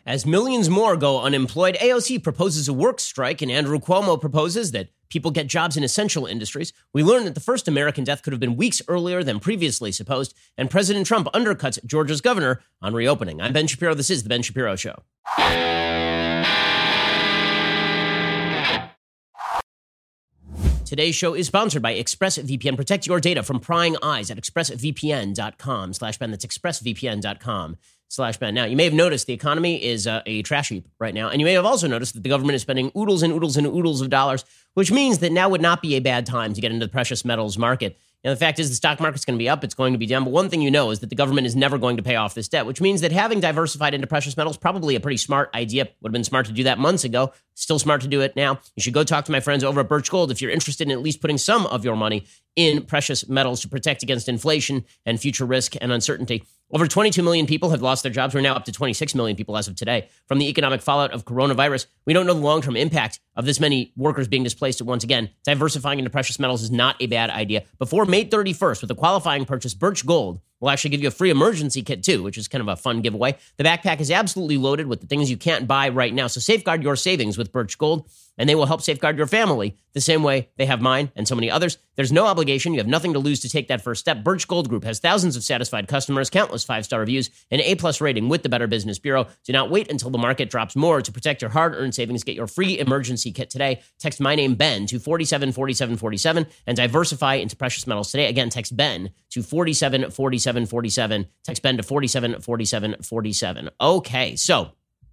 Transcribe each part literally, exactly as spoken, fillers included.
As millions more go unemployed, A O C proposes a work strike, and Andrew Cuomo proposes that people get jobs in essential industries. We learned that the first American death could have been weeks earlier than previously supposed, and President Trump undercuts Georgia's governor on reopening. I'm Ben Shapiro. This is The Ben Shapiro Show. Today's show is sponsored by ExpressVPN. Protect your data from prying eyes at expressvpn.com slash Ben. That's expressvpn.com slash Ben. Now, you may have noticed the economy is uh, a trash heap right now, and you may have also noticed that the government is spending oodles and oodles and oodles of dollars, which means that now would not be a bad time to get into the precious metals market. And the fact is the stock market's going to be up, it's going to be down, but one thing you know is that the government is never going to pay off this debt, which means that having diversified into precious metals is probably a pretty smart idea. Would have been smart to do that months ago, still smart to do it now. You should go talk to my friends over at Birch Gold if you're interested in at least putting some of your money in precious metals to protect against inflation and future risk and uncertainty. Over twenty-two million people have lost their jobs. We're now up to twenty-six million people as of today from the economic fallout of coronavirus. We don't know the long-term impact of this many workers being displaced. Once again, diversifying into precious metals is not a bad idea. Before May thirty-first, with a qualifying purchase, Birch Gold will actually give you a free emergency kit too, which is kind of a fun giveaway. The backpack is absolutely loaded with the things you can't buy right now. So safeguard your savings with Birch Gold, and they will help safeguard your family the same way they have mine and so many others. There's no obligation. You have nothing to lose to take that first step. Birch Gold Group has thousands of satisfied customers, countless five-star reviews, an A-plus rating with the Better Business Bureau. Do not wait until the market drops more to protect your hard-earned savings. Get your free emergency kit today. Text my name, Ben, to four seven four seven four seven and diversify into precious metals today. Again, text Ben to four seven four seven four seven. Text Ben to four seven four seven four seven. Okay, so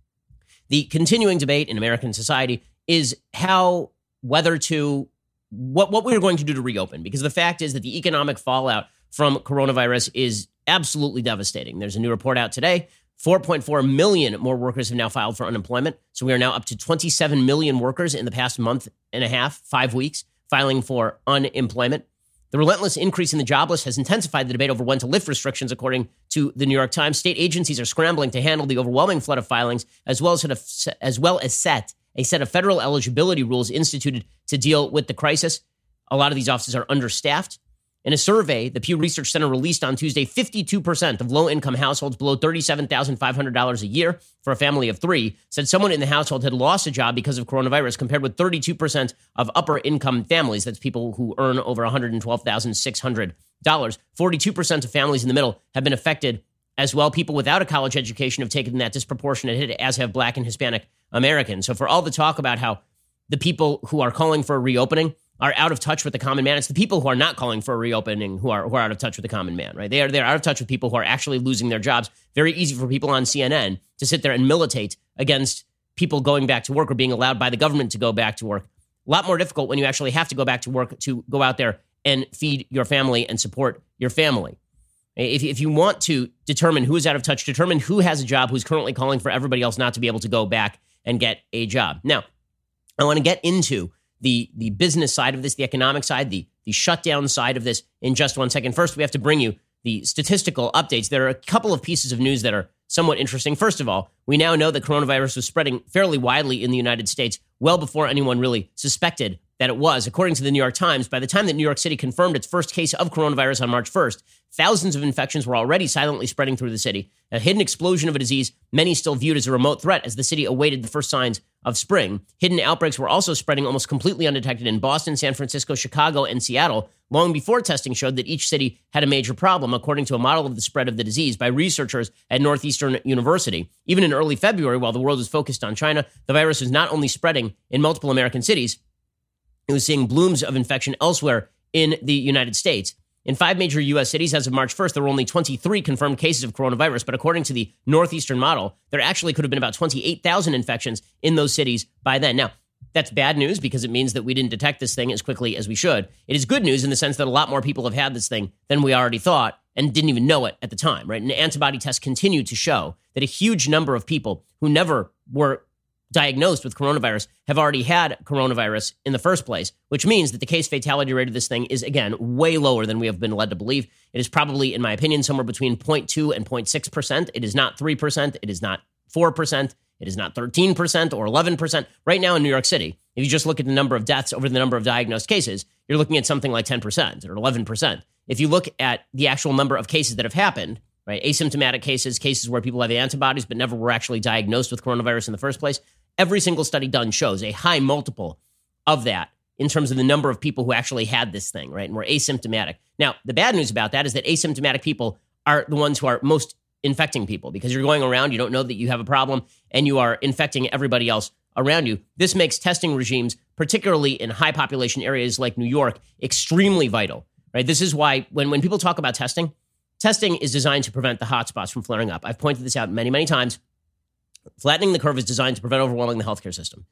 the continuing debate in American society is how, whether to, what, what we're going to do to reopen. Because the fact is that the economic fallout from coronavirus is absolutely devastating. There's a new report out today. four point four million more workers have now filed for unemployment. So we are now up to twenty-seven million workers in the past month and a half, five weeks, filing for unemployment. The relentless increase in the jobless has intensified the debate over when to lift restrictions, according to the New York Times. State agencies are scrambling to handle the overwhelming flood of filings, as well as, as well as set a set of federal eligibility rules instituted to deal with the crisis. A lot of these offices are understaffed. In a survey the Pew Research Center released on Tuesday, fifty-two percent of low-income households below thirty-seven thousand five hundred dollars a year for a family of three said someone in the household had lost a job because of coronavirus, compared with thirty-two percent of upper-income families. That's people who earn over one hundred twelve thousand six hundred dollars. forty-two percent of families in the middle have been affected as well. People without a college education have taken that disproportionate hit, as have Black and Hispanic Americans. So for all the talk about how the people who are calling for a reopening are out of touch with the common man, it's the people who are not calling for a reopening who are who are out of touch with the common man, right? They are they're out of touch with people who are actually losing their jobs. Very easy for people on C N N to sit there and militate against people going back to work or being allowed by the government to go back to work. A lot more difficult when you actually have to go back to work to go out there and feed your family and support your family. If, if you want to determine who is out of touch, determine who has a job, who's currently calling for everybody else not to be able to go back and get a job. Now, I want to get into the the business side of this, the economic side, the the shutdown side of this in just one second. First, we have to bring you the statistical updates. There are a couple of pieces of news that are somewhat interesting. First of all, we now know that coronavirus was spreading fairly widely in the United States well before anyone really suspected that it was. According to the New York Times, by the time that New York City confirmed its first case of coronavirus on March first, thousands of infections were already silently spreading through the city. A hidden explosion of a disease many still viewed as a remote threat as the city awaited the first signs of spring. Hidden outbreaks were also spreading almost completely undetected in Boston, San Francisco, Chicago, and Seattle, long before testing showed that each city had a major problem, according to a model of the spread of the disease by researchers at Northeastern University. Even in early February, while the world was focused on China, the virus was not only spreading in multiple American cities, it was seeing blooms of infection elsewhere in the United States. In five major U S cities as of March first, there were only twenty-three confirmed cases of coronavirus, but according to the Northeastern model, there actually could have been about twenty-eight thousand infections in those cities by then. Now, that's bad news because it means that we didn't detect this thing as quickly as we should. It is good news in the sense that a lot more people have had this thing than we already thought and didn't even know it at the time, right? And antibody tests continue to show that a huge number of people who never were diagnosed with coronavirus have already had coronavirus in the first place, which means that the case fatality rate of this thing is, again, way lower than we have been led to believe. It is probably, in my opinion, somewhere between zero point two and zero point six percent. It is not three percent. It is not four percent. It is not thirteen percent or eleven percent. Right now in New York City, if you just look at the number of deaths over the number of diagnosed cases, you're looking at something like ten percent or eleven percent. If you look at the actual number of cases that have happened, right? Asymptomatic cases, cases where people have antibodies but never were actually diagnosed with coronavirus in the first place. Every single study done shows a high multiple of that in terms of the number of people who actually had this thing, right? And were asymptomatic. Now, the bad news about that is that asymptomatic people are the ones who are most infecting people because you're going around, you don't know that you have a problem, and you are infecting everybody else around you. This makes testing regimes, particularly in high population areas like New York, extremely vital, right? This is why when, when people talk about testing, testing is designed to prevent the hotspots from flaring up. I've pointed this out many, many times. Flattening the curve is designed to prevent overwhelming the healthcare system.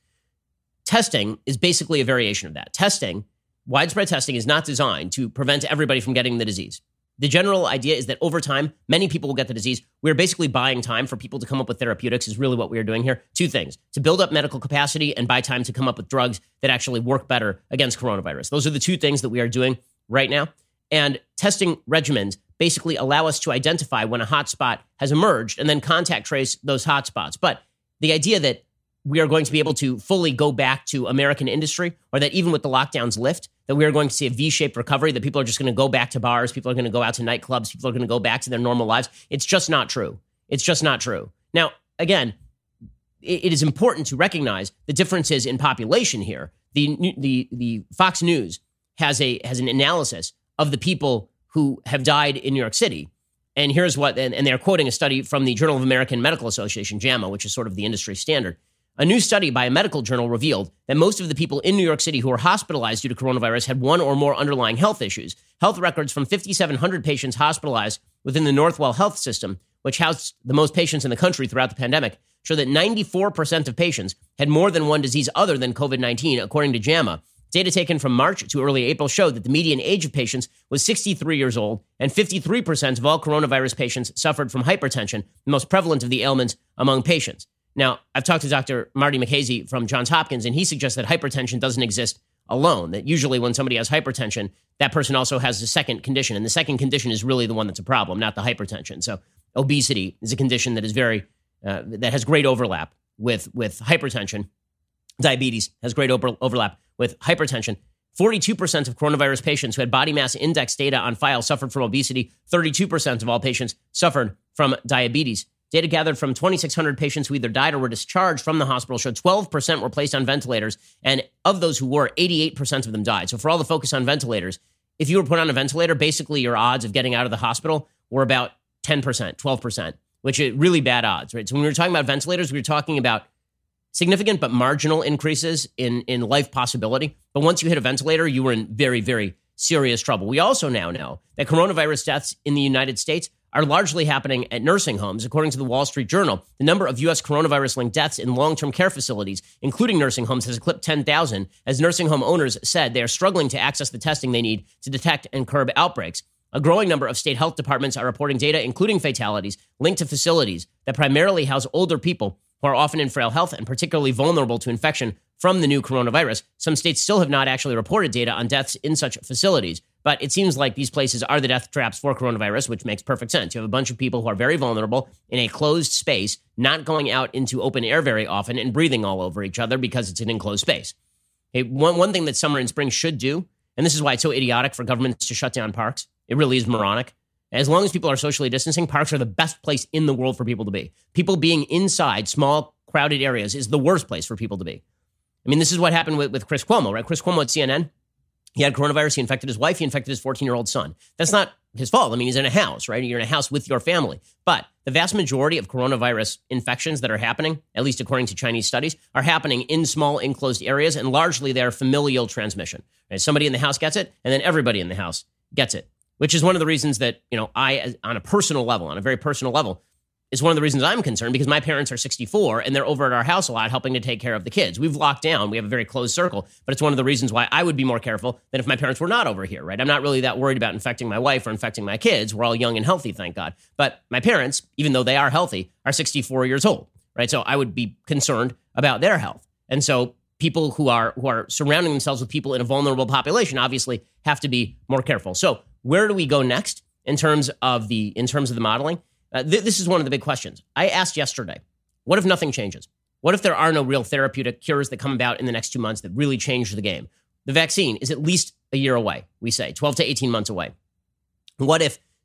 Testing is basically a variation of that. Testing, widespread testing, is not designed to prevent everybody from getting the disease. The general idea is that over time, many people will get the disease. We're basically buying time for people to come up with therapeutics is really what we are doing here. Two things: to build up medical capacity and buy time to come up with drugs that actually work better against coronavirus. Those are the two things that we are doing right now. And testing regimens basically allow us to identify when a hotspot has emerged and then contact trace those hotspots. But the idea that we are going to be able to fully go back to American industry, or that even with the lockdowns lift, that we are going to see a V-shaped recovery, that people are just going to go back to bars, people are going to go out to nightclubs, people are going to go back to their normal lives. It's just not true. It's just not true. Now, again, it, it is important to recognize the differences in population here. The, the, the Fox News has a has an analysis of the people who have died in New York City. And here's what, and, and they're quoting a study from the Journal of American Medical Association, JAMA, which is sort of the industry standard. A new study by a medical journal revealed that most of the people in New York City who were hospitalized due to coronavirus had one or more underlying health issues. Health records from five thousand seven hundred patients hospitalized within the Northwell Health System, which housed the most patients in the country throughout the pandemic, show that ninety-four percent of patients had more than one disease other than COVID nineteen, according to JAMA. Data taken from March to early April showed that the median age of patients was sixty-three years old, and fifty-three percent of all coronavirus patients suffered from hypertension, the most prevalent of the ailments among patients. Now, I've talked to Doctor Marty Makhazy from Johns Hopkins, and he suggests that hypertension doesn't exist alone, that usually when somebody has hypertension, that person also has a second condition, and the second condition is really the one that's a problem, not the hypertension. So obesity is a condition that is very, uh, that has great overlap with, with hypertension. Diabetes has great over, overlap with hypertension. forty-two percent of coronavirus patients who had body mass index data on file suffered from obesity. thirty-two percent of all patients suffered from diabetes. Data gathered from twenty-six hundred patients who either died or were discharged from the hospital showed twelve percent were placed on ventilators. And of those who were, eighty-eight percent of them died. So for all the focus on ventilators, if you were put on a ventilator, basically your odds of getting out of the hospital were about ten percent, twelve percent, which are really bad odds, right? So when we were talking about ventilators, we were talking about significant but marginal increases in, in life possibility. But once you hit a ventilator, you were in very, very serious trouble. We also now know that coronavirus deaths in the United States are largely happening at nursing homes. According to the Wall Street Journal, the number of U S coronavirus-linked deaths in long-term care facilities, including nursing homes, has eclipsed ten thousand, as nursing home owners said they are struggling to access the testing they need to detect and curb outbreaks. A growing number of state health departments are reporting data, including fatalities, linked to facilities that primarily house older people who are often in frail health and particularly vulnerable to infection from the new coronavirus. Some states still have not actually reported data on deaths in such facilities, but it seems like these places are the death traps for coronavirus, which makes perfect sense. You have a bunch of people who are very vulnerable in a closed space, not going out into open air very often and breathing all over each other because it's an enclosed space. Okay, one, one thing that summer and spring should do, and this is why it's so idiotic for governments to shut down parks. It really is moronic. As long as people are socially distancing, parks are the best place in the world for people to be. People being inside small, crowded areas is the worst place for people to be. I mean, this is what happened with, with Chris Cuomo, right? Chris Cuomo at C N N, he had coronavirus, he infected his wife, he infected his fourteen-year-old son. That's not his fault. I mean, he's in a house, right? You're in a house with your family. But the vast majority of coronavirus infections that are happening, at least according to Chinese studies, are happening in small enclosed areas, and largely they're familial transmission. Right? Somebody in the house gets it, and then everybody in the house gets it, which is one of the reasons that, you know, I, on a personal level, on a very personal level, is one of the reasons I'm concerned, because my parents are sixty-four and they're over at our house a lot helping to take care of the kids. We've locked down. We have a very closed circle, but it's one of the reasons why I would be more careful than if my parents were not over here, right? I'm not really that worried about infecting my wife or infecting my kids. We're all young and healthy, thank God. But my parents, even though they are healthy, are sixty-four years old, right? So I would be concerned about their health. And so people who are who are surrounding themselves with people in a vulnerable population obviously have to be more careful. So where do we go next in terms of the in terms of the modeling? Uh, th- this is one of the big questions. I asked yesterday, what if nothing changes? What if there are no real therapeutic cures that come about in the next two months that really change the game? The vaccine is at least a year away, we say, twelve to eighteen months away. What if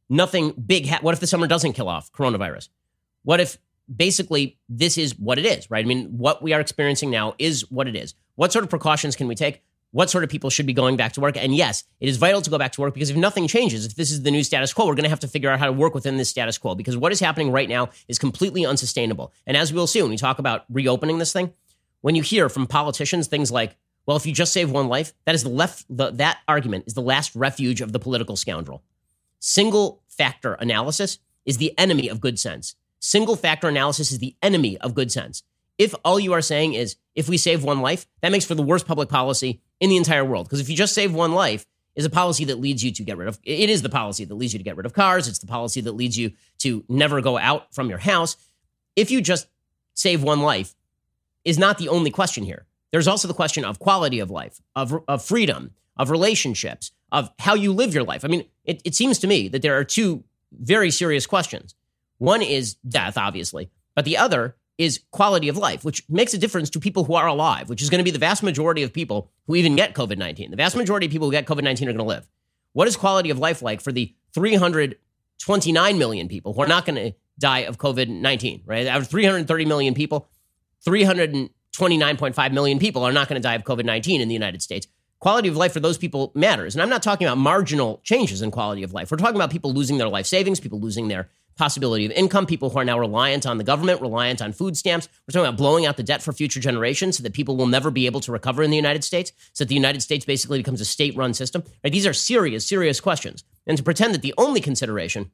nothing big, ha- what if the summer doesn't kill off coronavirus? What if basically this is what it is, right? I mean, what we are experiencing now is what it is. What sort of precautions can we take? What sort of people should be going back to work? And yes, it is vital to go back to work because if nothing changes, if this is the new status quo, we're going to have to figure out how to work within this status quo because what is happening right now is completely unsustainable. And as we'll see when we talk about reopening this thing, when you hear from politicians things like, well, if you just save one life, that is the left, the, that argument is the last refuge of the political scoundrel. Single factor analysis is the enemy of good sense. Single factor analysis is the enemy of good sense. If all you are saying is, if we save one life, that makes for the worst public policy in the entire world. Because if you just save one life, is a policy that leads you to get rid of, it is the policy that leads you to get rid of cars. It's the policy that leads you to never go out from your house. If you just save one life is not the only question here. There's also the question of quality of life, of, of freedom, of relationships, of how you live your life. I mean, it, it seems to me that there are two very serious questions. One is death, obviously, but the other is quality of life, which makes a difference to people who are alive, which is going to be the vast majority of people who even get COVID nineteen. The vast majority of people who get COVID nineteen are going to live. What is quality of life like for the three hundred twenty-nine million people who are not going to die of COVID nineteen, right? Out of three hundred thirty million people, three hundred twenty-nine point five million people are not going to die of COVID nineteen in the United States. Quality of life for those people matters. And I'm not talking about marginal changes in quality of life. We're talking about people losing their life savings, people losing their possibility of income, people who are now reliant on the government, reliant on food stamps. We're talking about blowing out the debt for future generations so that people will never be able to recover in the United States, so that the United States basically becomes a state-run system. Right? These are serious, serious questions. And to pretend that the only consideration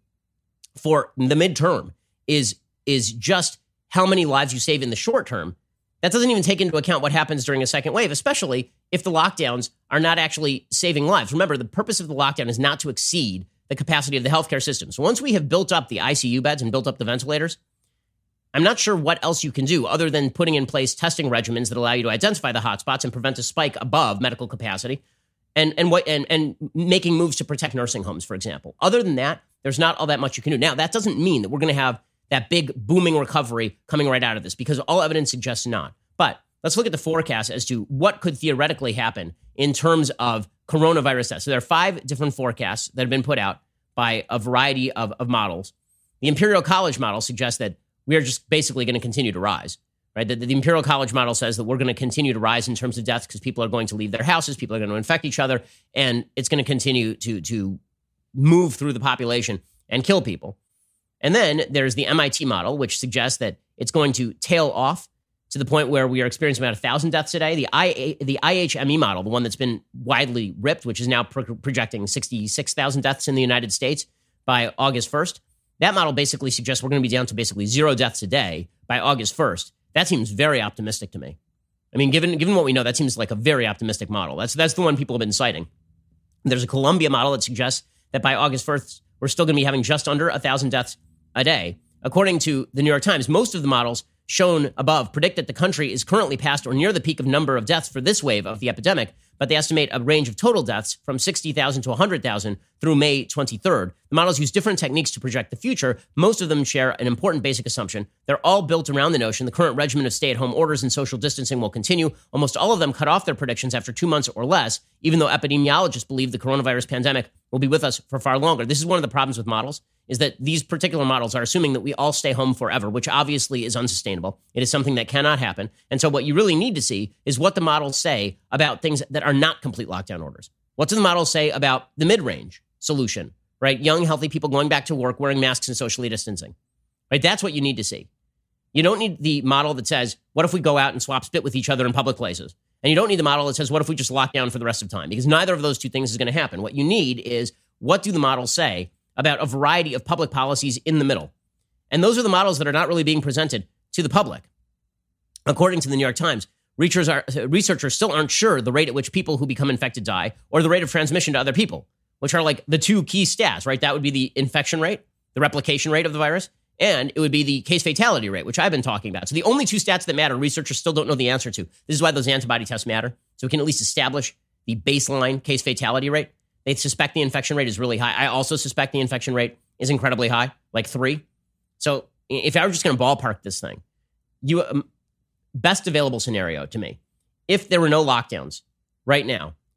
for the midterm is, is just how many lives you save in the short term, that doesn't even take into account what happens during a second wave, especially if the lockdowns are not actually saving lives. Remember, the purpose of the lockdown is not to exceed the capacity of the healthcare system. So once we have built up the I C U beds and built up the ventilators, I'm not sure what else you can do other than putting in place testing regimens that allow you to identify the hotspots and prevent a spike above medical capacity, and and what and and making moves to protect nursing homes, for example. Other than that, there's not all that much you can do. Now, that doesn't mean that we're going to have that big booming recovery coming right out of this, because all evidence suggests not. But let's look at the forecast as to what could theoretically happen in terms of coronavirus deaths. So there are five different forecasts that have been put out by a variety of, of models. The Imperial College model suggests that we are just basically going to continue to rise, right? The, the Imperial College model says that we're going to continue to rise in terms of deaths because people are going to leave their houses, people are going to infect each other, and it's going to continue to, to move through the population and kill people. And then there's the M I T model, which suggests that it's going to tail off to the point where we are experiencing about one thousand deaths a day. The, I, the I H M E model, the one that's been widely ripped, which is now pro- projecting sixty-six thousand deaths in the United States by August first, that model basically suggests we're going to be down to basically zero deaths a day by August first. That seems very optimistic to me. I mean, given given what we know, that seems like a very optimistic model. That's, that's the one people have been citing. There's a Columbia model that suggests that by August first, we're still going to be having just under one thousand deaths a day. According to the New York Times, most of the models shown above predict that the country is currently past or near the peak of number of deaths for this wave of the epidemic, but they estimate a range of total deaths from sixty thousand to one hundred thousand through May twenty-third. The models use different techniques to project the future. Most of them share an important basic assumption. They're all built around the notion the current regimen of stay-at-home orders and social distancing will continue. Almost all of them cut off their predictions after two months or less, even though epidemiologists believe the coronavirus pandemic will be with us for far longer. This is one of the problems with models, is that these particular models are assuming that we all stay home forever, which obviously is unsustainable. It is something that cannot happen. And so what you really need to see is what the models say about things that are not complete lockdown orders. What do the models say about the mid-range solution, right? Young, healthy people going back to work, wearing masks and socially distancing, right? That's what you need to see. You don't need the model that says, what if we go out and swap spit with each other in public places? And you don't need the model that says, what if we just lock down for the rest of time? Because neither of those two things is going to happen. What you need is, what do the models say about a variety of public policies in the middle? And those are the models that are not really being presented to the public. According to the New York Times, researchers, are, researchers still aren't sure the rate at which people who become infected die or the rate of transmission to other people, which are like the two key stats, right? That would be the infection rate, the replication rate of the virus, and it would be the case fatality rate, which I've been talking about. So the only two stats that matter, researchers still don't know the answer to. This is why those antibody tests matter. So we can at least establish the baseline case fatality rate. They suspect the infection rate is really high. I also suspect the infection rate is incredibly high, like three. So if I were just going to ballpark this thing, you um, best available scenario to me, if there were no lockdowns right now,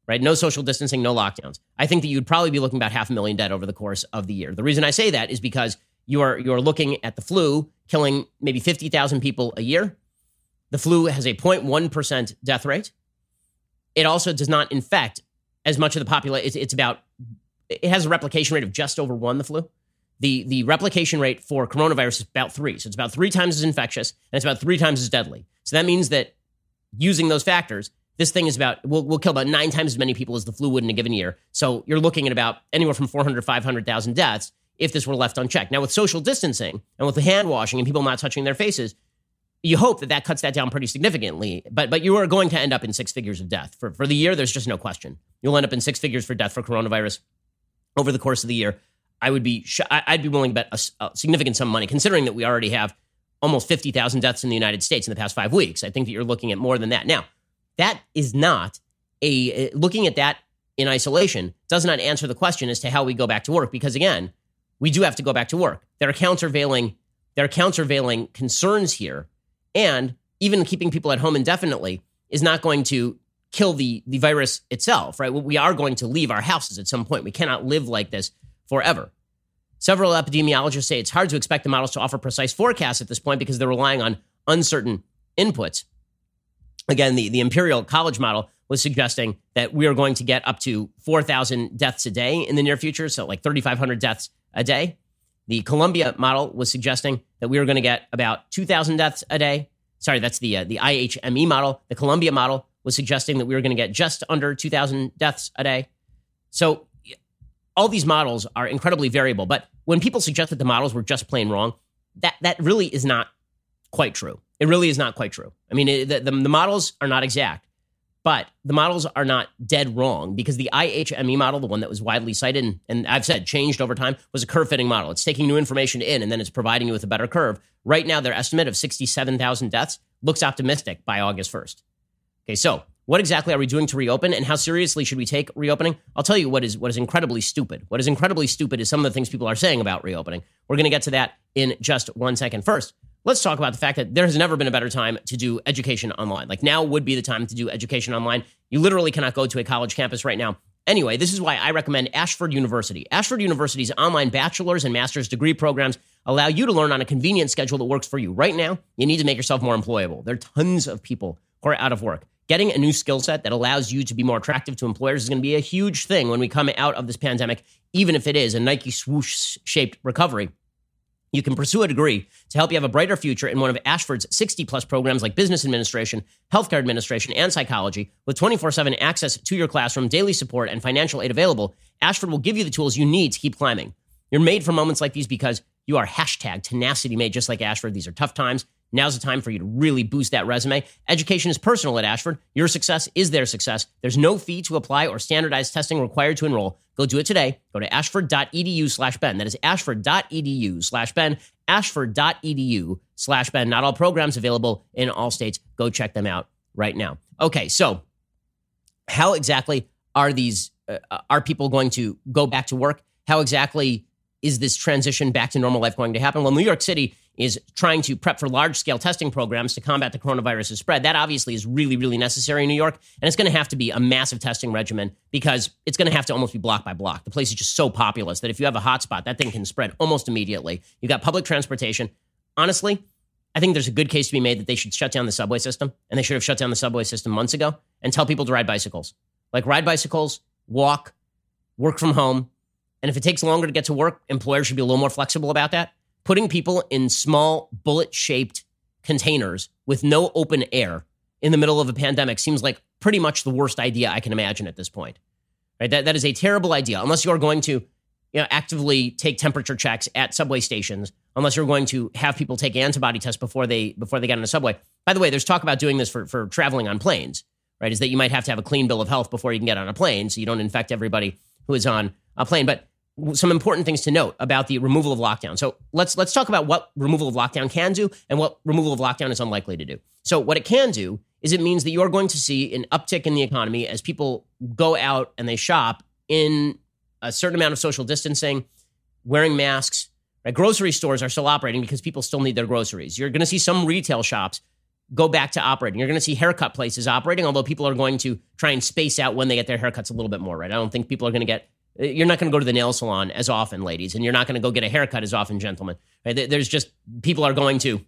right? No social distancing, no lockdowns. I think that you'd probably be looking about half a million dead over the course of the year. The reason I say that is because you are you're looking at the flu killing maybe fifty thousand people a year. The flu has a zero point one percent death rate. It also does not infect as much of the population. It's, it's about, it has a replication rate of just over one, the flu. The, the replication rate for coronavirus is about three. So it's about three times as infectious, and it's about three times as deadly. So that means that using those factors, this thing is about, will will kill about nine times as many people as the flu would in a given year. So you're looking at about anywhere from four hundred to five hundred thousand deaths if this were left unchecked. Now, with social distancing and with the hand washing and people not touching their faces, you hope that that cuts that down pretty significantly. But but you are going to end up in six figures of death. For, for the year, there's just no question. You'll end up in six figures for death for coronavirus over the course of the year. I would be, I'd be willing to bet a, a significant sum of money, considering that we already have almost fifty thousand deaths in the United States in the past five weeks. I think that you're looking at more than that. Now, that is not a, looking at that in isolation does not answer the question as to how we go back to work. Because again, we do have to go back to work. There are countervailing, there are countervailing concerns here. And even keeping people at home indefinitely is not going to kill the, the virus itself, right? We are going to leave our houses at some point. We cannot live like this forever. Several epidemiologists say it's hard to expect the models to offer precise forecasts at this point because they're relying on uncertain inputs. Again, the, the Imperial College model was suggesting that we are going to get up to four thousand deaths a day in the near future, so like thirty-five hundred deaths a day. The Columbia model was suggesting that we were going to get about two thousand deaths a day. Sorry, that's the uh, the I H M E model. The Columbia model was suggesting that we were going to get just under two thousand deaths a day. So all these models are incredibly variable. But when people suggest that the models were just plain wrong, that that really is not quite true. It really is not quite true. I mean, it, the, the, the models are not exact, but the models are not dead wrong because the I H M E model, the one that was widely cited and, and I've said changed over time, was a curve-fitting model. It's taking new information in and then it's providing you with a better curve. Right now, their estimate of sixty-seven thousand deaths looks optimistic by August first. Okay, so what exactly are we doing to reopen and how seriously should we take reopening? I'll tell you what is what is incredibly stupid. What is incredibly stupid is some of the things people are saying about reopening. We're going to get to that in just one second. First, let's talk about the fact that there has never been a better time to do education online. Like now would be the time to do education online. You literally cannot go to a college campus right now. Anyway, this is why I recommend Ashford University. Ashford University's online bachelor's and master's degree programs allow you to learn on a convenient schedule that works for you. Right now, you need to make yourself more employable. There are tons of people who are out of work. Getting a new skill set that allows you to be more attractive to employers is going to be a huge thing when we come out of this pandemic, even if it is a Nike swoosh-shaped recovery. You can pursue a degree to help you have a brighter future in one of Ashford's sixty-plus programs like business administration, healthcare administration, and psychology. With twenty-four seven access to your classroom, daily support, and financial aid available, Ashford will give you the tools you need to keep climbing. You're made for moments like these because you are hashtag tenacity made just like Ashford. These are tough times. Now's the time for you to really boost that resume. Education is personal at Ashford. Your success is their success. There's no fee to apply or standardized testing required to enroll. Go do it today. Go to ashford.edu slash Ben. That is ashford.edu slash Ben. Ashford.edu slash Ben. Not all programs available in all states. Go check them out right now. Okay, so how exactly are these, uh, are people going to go back to work? How exactly is this transition back to normal life going to happen? Well, New York City is trying to prep for large-scale testing programs to combat the coronavirus's spread. That obviously is really, really necessary in New York, and it's going to have to be a massive testing regimen because it's going to have to almost be block by block. The place is just so populous that if you have a hotspot, that thing can spread almost immediately. You got public transportation. Honestly, I think there's a good case to be made that they should shut down the subway system, and they should have shut down the subway system months ago and tell people to ride bicycles. Like ride bicycles, walk, work from home, and if it takes longer to get to work, employers should be a little more flexible about that. Putting people in small bullet-shaped containers with no open air in the middle of a pandemic seems like pretty much the worst idea I can imagine at this point. Right? That, that is a terrible idea, unless you're going to you know, actively take temperature checks at subway stations, unless you're going to have people take antibody tests before they before they get on a subway. By the way, there's talk about doing this for, for traveling on planes, right? Is that you might have to have a clean bill of health before you can get on a plane so you don't infect everybody who is on a plane. But some important things to note about the removal of lockdown. So let's let's talk about what removal of lockdown can do and what removal of lockdown is unlikely to do. So what it can do is it means that you're going to see an uptick in the economy as people go out and they shop in a certain amount of social distancing, wearing masks. Right? Grocery stores are still operating because people still need their groceries. You're going to see some retail shops go back to operating. You're going to see haircut places operating, although people are going to try and space out when they get their haircuts a little bit more, right? I don't think people are going to get, you're not going to go to the nail salon as often, ladies, and you're not going to go get a haircut as often, gentlemen. Right? There's just, people are going to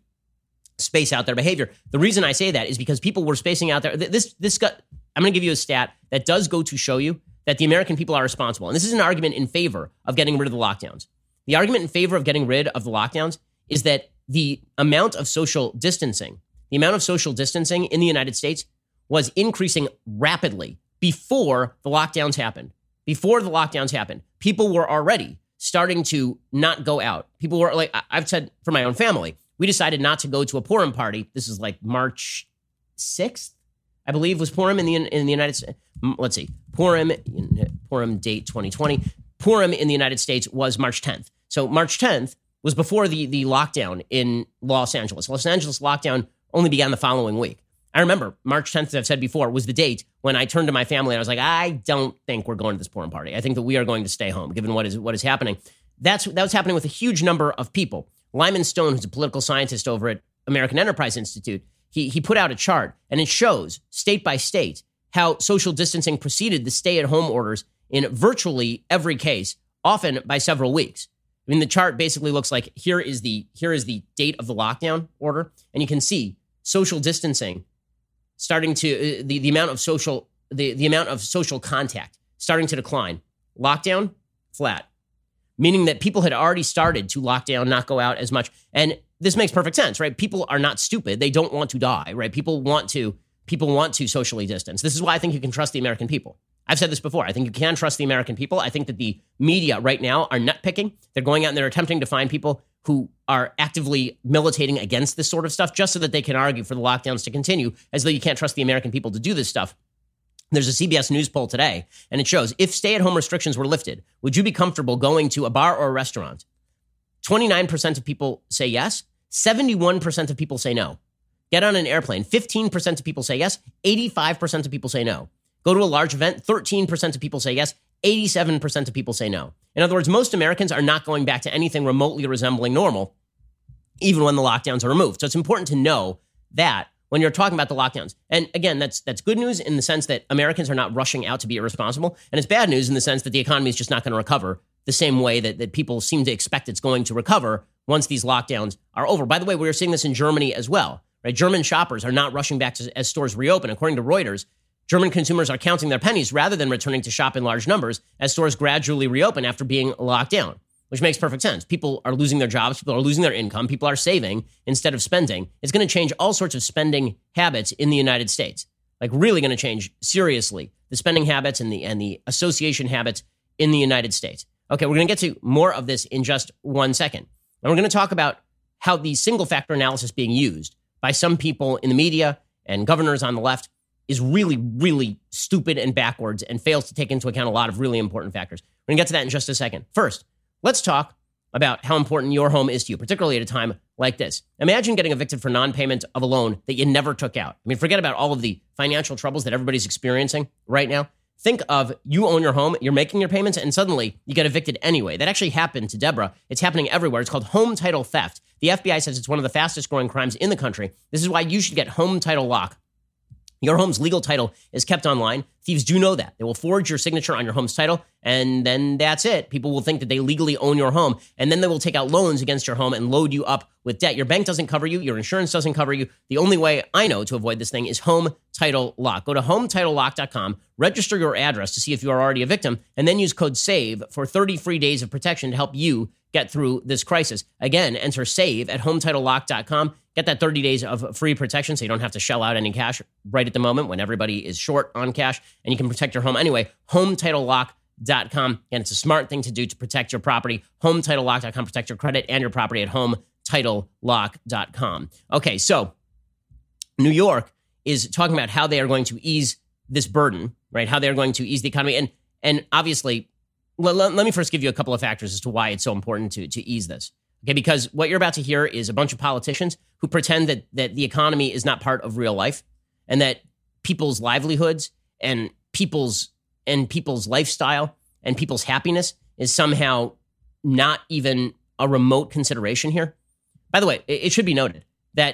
space out their behavior. The reason I say that is because people were spacing out there. This, this got, I'm going to give you a stat that does go to show you that the American people are responsible. And this is an argument in favor of getting rid of the lockdowns. The argument in favor of getting rid of the lockdowns is that the amount of social distancing, the amount of social distancing in the United States was increasing rapidly before the lockdowns happened. Before the lockdowns happened, people were already starting to not go out. People were like, I've said for my own family, we decided not to go to a Purim party. This is like March sixth, I believe, was Purim in the in the United States. Let's see, Purim, Purim date twenty twenty. Purim in the United States was March tenth. So March tenth was before the, the lockdown in Los Angeles. Los Angeles lockdown only began the following week. I remember March tenth, as I've said before, was the date when I turned to my family and I was like, I don't think we're going to this Purim party. I think that we are going to stay home, given what is what is happening. That's that was happening with a huge number of people. Lyman Stone, who's a political scientist over at American Enterprise Institute, he he put out a chart, and it shows state by state how social distancing preceded the stay-at-home orders in virtually every case, often by several weeks. I mean, the chart basically looks like here is the here is the date of the lockdown order, and you can see social distancing starting to uh, the, the amount of social the, the amount of social contact starting to decline. Lockdown, flat, meaning that people had already started to lock down, not go out as much. And this makes perfect sense, right? People are not stupid. They don't want to die, right? People want to people want to socially distance. This is why I think you can trust the American people. I've said this before. I think you can trust the American people. I think that the media right now are nitpicking. They're going out and they're attempting to find people who are actively militating against this sort of stuff just so that they can argue for the lockdowns to continue, as though you can't trust the American people to do this stuff. There's a C B S News poll today, and it shows, if stay-at-home restrictions were lifted, would you be comfortable going to a bar or a restaurant? twenty-nine percent of people say yes. seventy-one percent of people say no. Get on an airplane. fifteen percent of people say yes. eighty-five percent of people say no. Go to a large event. thirteen percent of people say yes. eighty-seven percent of people say no. In other words, most Americans are not going back to anything remotely resembling normal, even when the lockdowns are removed. So it's important to know that when you're talking about the lockdowns. And again, that's that's good news in the sense that Americans are not rushing out to be irresponsible. And it's bad news in the sense that the economy is just not going to recover the same way that, that people seem to expect it's going to recover once these lockdowns are over. By the way, we're seeing this in Germany as well. Right? German shoppers are not rushing back to, as stores reopen. According to Reuters, German consumers are counting their pennies rather than returning to shop in large numbers as stores gradually reopen after being locked down, which makes perfect sense. People are losing their jobs. People are losing their income. People are saving instead of spending. It's going to change all sorts of spending habits in the United States, like really going to change seriously the spending habits and the and the association habits in the United States. Okay, we're going to get to more of this in just one second. And we're going to talk about how the single factor analysis being used by some people in the media and governors on the left is really, really stupid and backwards and fails to take into account a lot of really important factors. We're going to get to that in just a second. First, let's talk about how important your home is to you, particularly at a time like this. Imagine getting evicted for non-payment of a loan that you never took out. I mean, forget about all of the financial troubles that everybody's experiencing right now. Think of you own your home, you're making your payments, and suddenly you get evicted anyway. That actually happened to Deborah. It's happening everywhere. It's called home title theft. The F B I says it's one of the fastest growing crimes in the country. This is why you should get Home Title Lock. Your home's legal title is kept online. Thieves do know that. They will forge your signature on your home's title, and then that's it. People will think that they legally own your home, and then they will take out loans against your home and load you up with debt. Your bank doesn't cover you. Your insurance doesn't cover you. The only way I know to avoid this thing is Home Title Lock. Go to home title lock dot com, register your address to see if you are already a victim, and then use code SAVE for thirty free days of protection to help you get through this crisis. Again, enter SAVE at home title lock dot com. Get that thirty days of free protection so you don't have to shell out any cash right at the moment when everybody is short on cash, and you can protect your home anyway. home title lock dot com. And it's a smart thing to do to protect your property. home title lock dot com. Protect your credit and your property at home title lock dot com. Okay, so New York is talking about how they are going to ease this burden, right? How they're going to ease the economy. And and obviously, let, let me first give you a couple of factors as to why it's so important to, to ease this. Okay, because what you're about to hear is a bunch of politicians who pretend that that the economy is not part of real life and that people's livelihoods and people's and people's lifestyle and people's happiness is somehow not even a remote consideration here. By the way, it, it should be noted that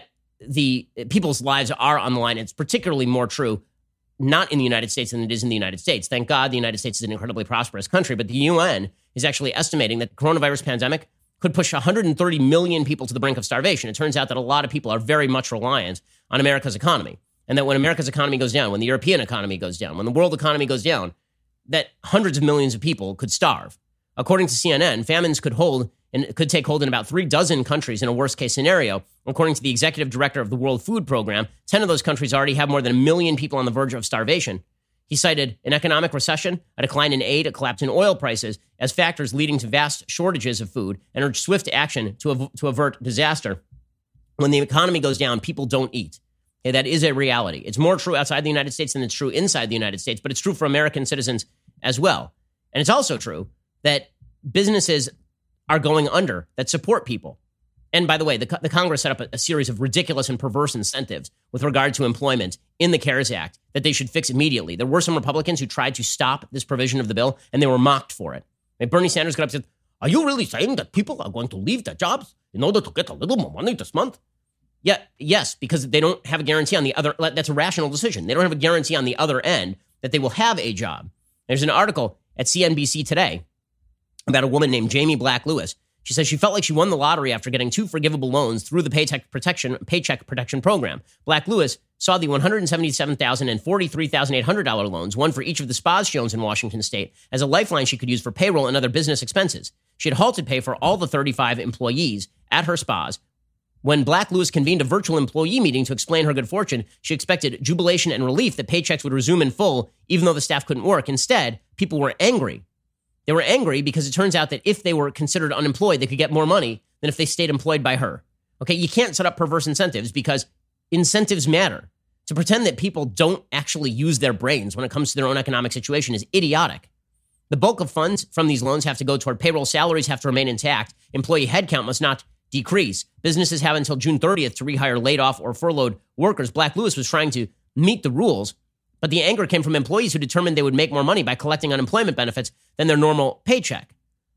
the people's lives are on the line. It's particularly more true not in the United States than it is in the United States. Thank God the United States is an incredibly prosperous country, but the U N is actually estimating that the coronavirus pandemic could push one hundred thirty million people to the brink of starvation. It turns out that a lot of people are very much reliant on America's economy, and that when America's economy goes down, when the European economy goes down, when the world economy goes down, that hundreds of millions of people could starve. According to C N N, famines could hold and could take hold in about three dozen countries in a worst-case scenario. According to the executive director of the World Food Program, ten of those countries already have more than a million people on the verge of starvation. He cited an economic recession, a decline in aid, a collapse in oil prices as factors leading to vast shortages of food, and urged swift action to, av- to avert disaster. When the economy goes down, people don't eat. Okay, that is a reality. It's more true outside the United States than it's true inside the United States, but it's true for American citizens as well. And it's also true that businesses are going under that support people. And by the way, the, the Congress set up a, a series of ridiculous and perverse incentives with regard to employment in the CARES Act that they should fix immediately. There were some Republicans who tried to stop this provision of the bill, and they were mocked for it. And Bernie Sanders got up and said, are you really saying that people are going to leave their jobs in order to get a little more money this month? Yeah, yes, because they don't have a guarantee on the other. That's a rational decision. They don't have a guarantee on the other end that they will have a job. There's an article at C N B C today about a woman named Jamie Black Lewis. She says she felt like she won the lottery after getting two forgivable loans through the Paycheck Protection Paycheck Protection Program. Black Lewis saw the one hundred seventy-seven thousand dollars and forty-three thousand eight hundred dollars loans, one for each of the spas she owns in Washington state, as a lifeline she could use for payroll and other business expenses. She had halted pay for all the thirty-five employees at her spas. When Black Lewis convened a virtual employee meeting to explain her good fortune, she expected jubilation and relief that paychecks would resume in full, even though the staff couldn't work. Instead, people were angry. They were angry because it turns out that if they were considered unemployed, they could get more money than if they stayed employed by her. Okay, you can't set up perverse incentives because incentives matter. To pretend that people don't actually use their brains when it comes to their own economic situation is idiotic. The bulk of funds from these loans have to go toward payroll. Salaries have to remain intact. Employee headcount must not decrease. Businesses have until June thirtieth to rehire laid off or furloughed workers. Black Lewis was trying to meet the rules, but the anger came from employees who determined they would make more money by collecting unemployment benefits than their normal paycheck.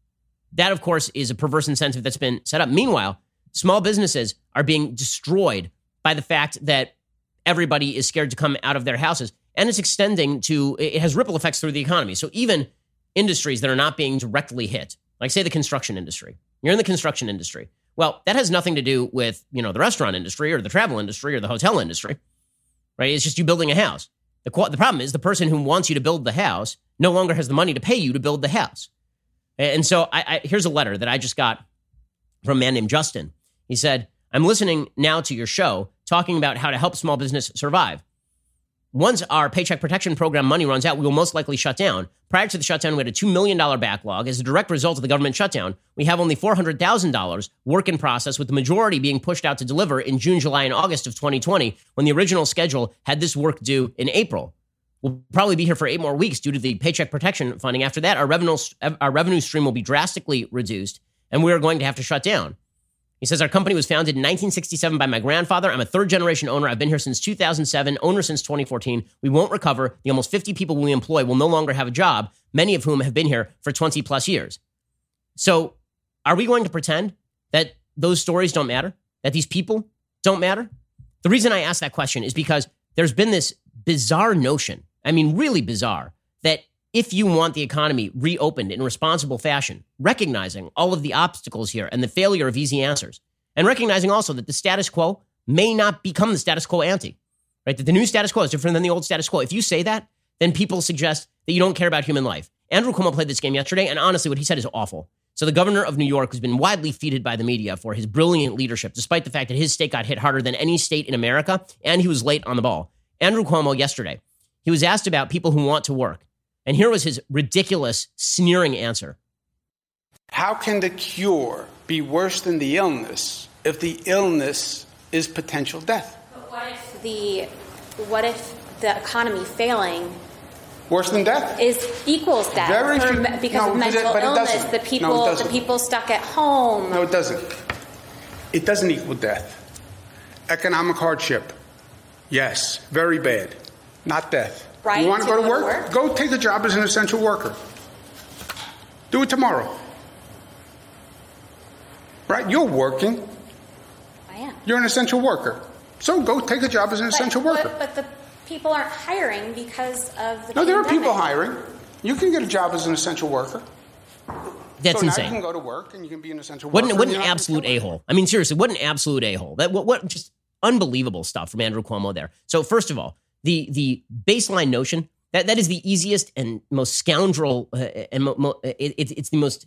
That, of course, is a perverse incentive that's been set up. Meanwhile, small businesses are being destroyed by the fact that everybody is scared to come out of their houses. And it's extending to, it has ripple effects through the economy. So even industries that are not being directly hit, like say the construction industry. You're in the construction industry. Well, that has nothing to do with, you know, the restaurant industry or the travel industry or the hotel industry, right? It's just you building a house. The, the problem is the person who wants you to build the house no longer has the money to pay you to build the house. And so I, I, here's a letter that I just got from a man named Justin. He said, I'm listening now to your show talking about how to help small business survive. Once our Paycheck Protection Program money runs out, we will most likely shut down. Prior to the shutdown, we had a two million dollars backlog. As a direct result of the government shutdown, we have only four hundred thousand dollars work in process, with the majority being pushed out to deliver in June, July, and August of twenty twenty, when the original schedule had this work due in April. We'll probably be here for eight more weeks due to the Paycheck Protection funding. After that, our revenue, our revenue stream will be drastically reduced, and we are going to have to shut down. He says, our company was founded in nineteen sixty-seven by my grandfather. I'm a third-generation owner. I've been here since two thousand seven, owner since twenty fourteen. We won't recover. The almost fifty people we employ will no longer have a job, many of whom have been here for twenty-plus years. So are we going to pretend that those stories don't matter, that these people don't matter? The reason I ask that question is because there's been this bizarre notion, I mean, really bizarre, that if you want the economy reopened in a responsible fashion, recognizing all of the obstacles here and the failure of easy answers, and recognizing also that the status quo may not become the status quo ante, right? That the new status quo is different than the old status quo. If you say that, then people suggest that you don't care about human life. Andrew Cuomo played this game yesterday, and honestly, what he said is awful. So the governor of New York, who's been widely feted by the media for his brilliant leadership, despite the fact that his state got hit harder than any state in America, and he was late on the ball. Andrew Cuomo yesterday, he was asked about people who want to work. And here was his ridiculous, sneering answer. How can the cure be worse than the illness if the illness is potential death? But what if the what if the economy failing worse than death is equals death? Very for, few, because no, of mental it, illness, the people no, the people stuck at home. No, it doesn't. It doesn't equal death. Economic hardship, yes, very bad. Not death. Right, you want to to go to go work? to work? Go take a job as an essential worker. Do it tomorrow. Right? You're working. I am. You're an essential worker. So go take a job as an but, essential worker. But, but the people aren't hiring because of the No, there are pandemic. people hiring. You can get a job as an essential worker. That's so insane. Now you can go to work and you can be an essential What worker. an, what an and you're not absolute gonna kill a-hole. I mean, seriously, what an absolute a-hole. That what, what just unbelievable stuff from Andrew Cuomo there. So first of all, the the baseline notion that that is the easiest and most scoundrel uh, and mo, mo, it, it's the most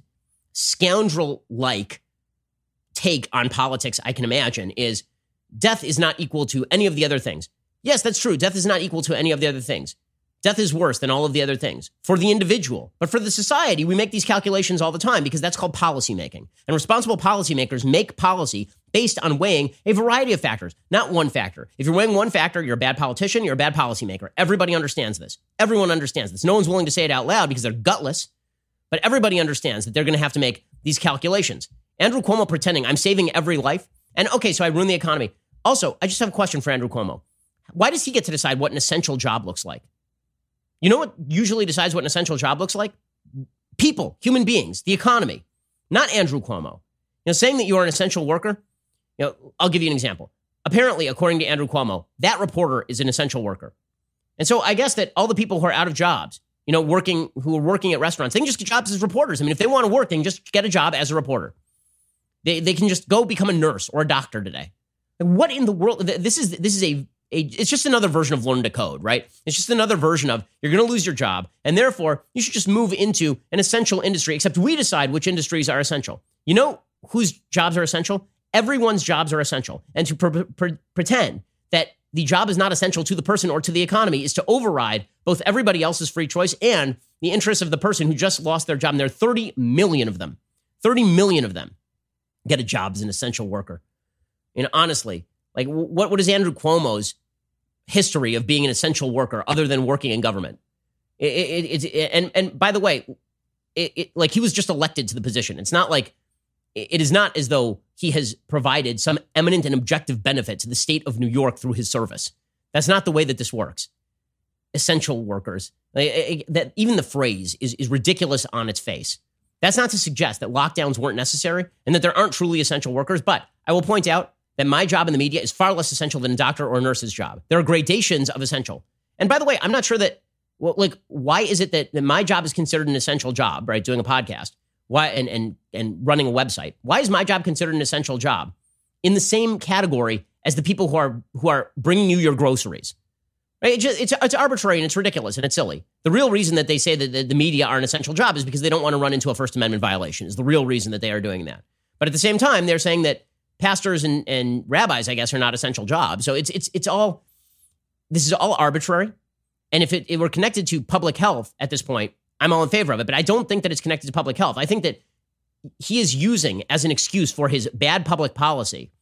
scoundrel-like take on politics I can imagine is death is not equal to any of the other things. Yes, that's true. Death is not equal to any of the other things. Death is worse than all of the other things for the individual. But for the society, we make these calculations all the time because that's called policy making. And responsible policymakers make policy based on weighing a variety of factors, not one factor. If you're weighing one factor, you're a bad politician, you're a bad policymaker. Everybody understands this. Everyone understands this. No one's willing to say it out loud because they're gutless, but everybody understands that they're going to have to make these calculations. Andrew Cuomo pretending I'm saving every life. And okay, so I ruined the economy. Also, I just have a question for Andrew Cuomo. Why does he get to decide what an essential job looks like? You know what usually decides what an essential job looks like? People, human beings, the economy, not Andrew Cuomo. You know, saying that you are an essential worker, you know, I'll give you an example. Apparently, according to Andrew Cuomo, that reporter is an essential worker. And so I guess that all the people who are out of jobs, you know, working, who are working at restaurants, they can just get jobs as reporters. I mean, if they want to work, they can just get a job as a reporter. They they can just go become a nurse or a doctor today. And what in the world? This is this is a A, it's just another version of learn to code, right? It's just another version of you're going to lose your job, and therefore you should just move into an essential industry, except we decide which industries are essential. You know whose jobs are essential? Everyone's jobs are essential. And to pre- pre- pretend that the job is not essential to the person or to the economy is to override both everybody else's free choice and the interests of the person who just lost their job. And there are thirty million of them. thirty million of them get a job as an essential worker. And honestly, like what, what is Andrew Cuomo's history of being an essential worker other than working in government? It, it, it, and and by the way, it, it, like he was just elected to the position. It's not like it is not as though he has provided some eminent and objective benefit to the state of New York through his service. That's not the way that this works. Essential workers, like, that even the phrase is is ridiculous on its face. That's not to suggest that lockdowns weren't necessary and that there aren't truly essential workers. But I will point out that my job in the media is far less essential than a doctor or a nurse's job. There are gradations of essential. And by the way, I'm not sure that, well, like, why is it that, that my job is considered an essential job, right? Doing a podcast why and, and, and running a website. Why is my job considered an essential job in the same category as the people who are who are bringing you your groceries? Right? It just, it's, it's arbitrary and it's ridiculous and it's silly. The real reason that they say that the, the media are an essential job is because they don't want to run into a First Amendment violation is the real reason that they are doing that. But at the same time, they're saying that pastors and, and rabbis, I guess, are not essential jobs. So it's it's it's all, this is all arbitrary. And if it, it were connected to public health at this point, I'm all in favor of it. But I don't think that it's connected to public health. I think that he is using as an excuse for his bad public policy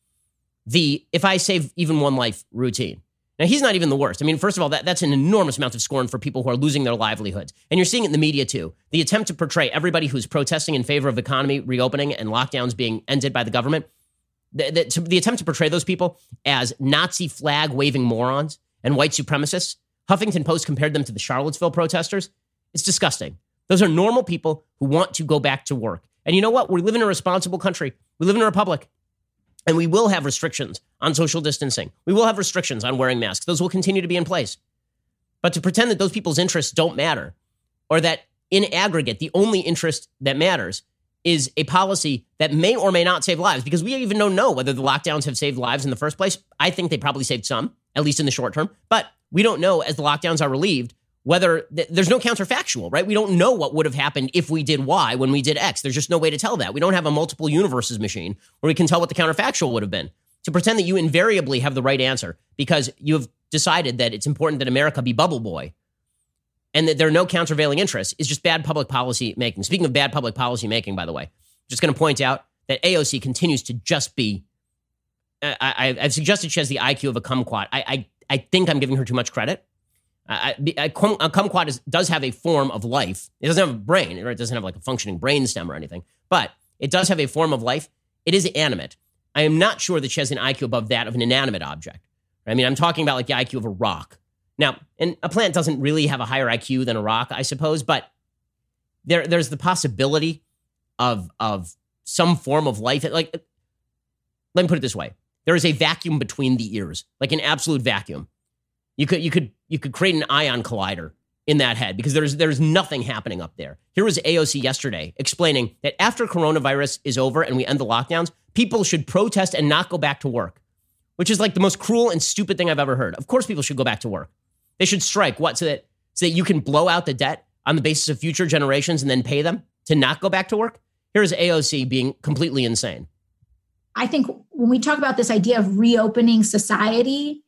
the if I save even one life routine. Now, he's not even the worst. I mean, first of all, that, that's an enormous amount of scorn for people who are losing their livelihoods. And you're seeing it in the media, too. The attempt to portray everybody who's protesting in favor of economy reopening and lockdowns being ended by the government, the, the, to, the attempt to portray those people as Nazi flag-waving morons and white supremacists. Huffington Post compared them to the Charlottesville protesters. It's disgusting. Those are normal people who want to go back to work. And you know what? We live in a responsible country. We live in a republic. And we will have restrictions on social distancing. We will have restrictions on wearing masks. Those will continue to be in place. But to pretend that those people's interests don't matter, or that in aggregate, the only interest that matters is a policy that may or may not save lives, because we even don't know whether the lockdowns have saved lives in the first place. I think they probably saved some, at least in the short term. But we don't know, as the lockdowns are relieved, whether th- there's no counterfactual, right? We don't know what would have happened if we did Y when we did X. There's just no way to tell that. We don't have a multiple universes machine where we can tell what the counterfactual would have been. To pretend that you invariably have the right answer because you have decided that it's important that America be bubble boy and that there are no countervailing interests is just bad public policy making. Speaking of bad public policy making, by the way, just going to point out that A O C continues to just be, uh, I, I've suggested she has the I Q of a kumquat. I, I, I think I'm giving her too much credit. I, I, a kumquat is, does have a form of life. It doesn't have a brain, or it doesn't have like a functioning brain stem or anything, but it does have a form of life. It is animate. I am not sure that she has an I Q above that of an inanimate object. I mean, I'm talking about like the I Q of a rock. Now, and a plant doesn't really have a higher I Q than a rock, I suppose, but there, there's the possibility of, of some form of life. Like, let me put it this way. there is a vacuum between the ears, like an absolute vacuum. You could you could you could create an ion collider in that head because there's there's nothing happening up there. Here was A O C yesterday explaining that after coronavirus is over and we end the lockdowns, people should protest and not go back to work, which is like the most cruel and stupid thing I've ever heard. Of course, people should go back to work. They should strike. What? So that so that you can blow out the debt on the basis of future generations and then pay them to not go back to work? Here's A O C being completely insane. I think when we talk about this idea of reopening society,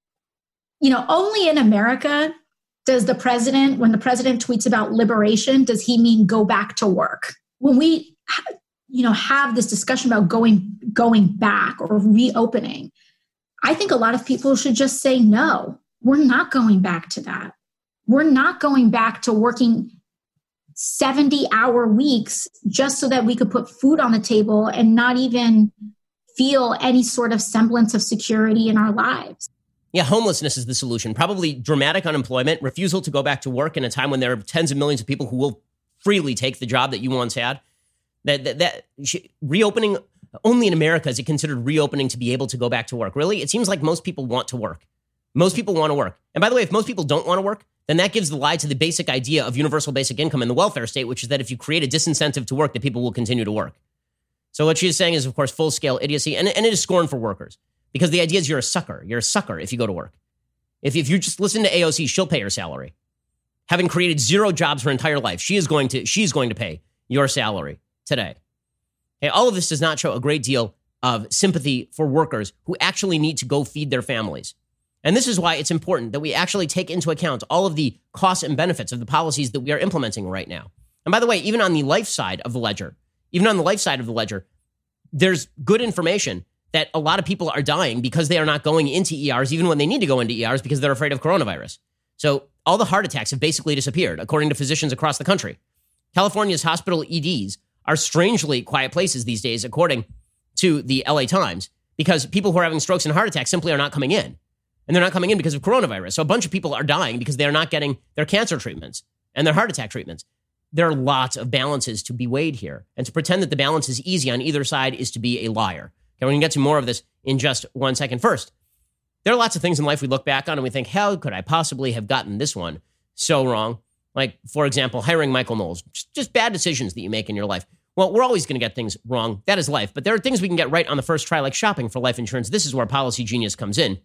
you know, only in America does the president, when the president tweets about liberation, does he mean go back to work? When we, you know, have this discussion about going, going back or reopening, I think a lot of people should just say, no, we're not going back to that. We're not going back to working seventy hour weeks just so that we could put food on the table and not even feel any sort of semblance of security in our lives. Yeah, homelessness is the solution. Probably dramatic unemployment, refusal to go back to work in a time when there are tens of millions of people who will freely take the job that you once had. That that, that reopening, only in America is it considered reopening to be able to go back to work. Really? It seems like most people want to work. Most people want to work. And by the way, if most people don't want to work, then that gives the lie to the basic idea of universal basic income in the welfare state, which is that if you create a disincentive to work, that people will continue to work. So what she's saying is, of course, full-scale idiocy, and, and it is scorn for workers. Because the idea is you're a sucker. You're a sucker if you go to work. If, if you just listen to A O C, she'll pay your salary. Having created zero jobs her entire life, she is going to she's going to pay your salary today. Okay, all of this does not show a great deal of sympathy for workers who actually need to go feed their families. And this is why it's important that we actually take into account all of the costs and benefits of the policies that we are implementing right now. And by the way, even on the life side of the ledger, even on the life side of the ledger, there's good information that a lot of people are dying because they are not going into E Rs, even when they need to go into E Rs because they're afraid of coronavirus. So all the heart attacks have basically disappeared, according to physicians across the country. California's hospital E Ds are strangely quiet places these days, according to the L A Times, because people who are having strokes and heart attacks simply are not coming in. And they're not coming in because of coronavirus. So a bunch of people are dying because they're not getting their cancer treatments and their heart attack treatments. There are lots of balances to be weighed here. And to pretend that the balance is easy on either side is to be a liar. Okay, we're going to get to more of this in just one second. First, there are lots of things in life we look back on and we think, how could I possibly have gotten this one so wrong? Like, for example, hiring Michael Knowles. Just, just bad decisions that you make in your life. Well, we're always going to get things wrong. That is life. But there are things we can get right on the first try, like shopping for life insurance. This is where Policy Genius comes in.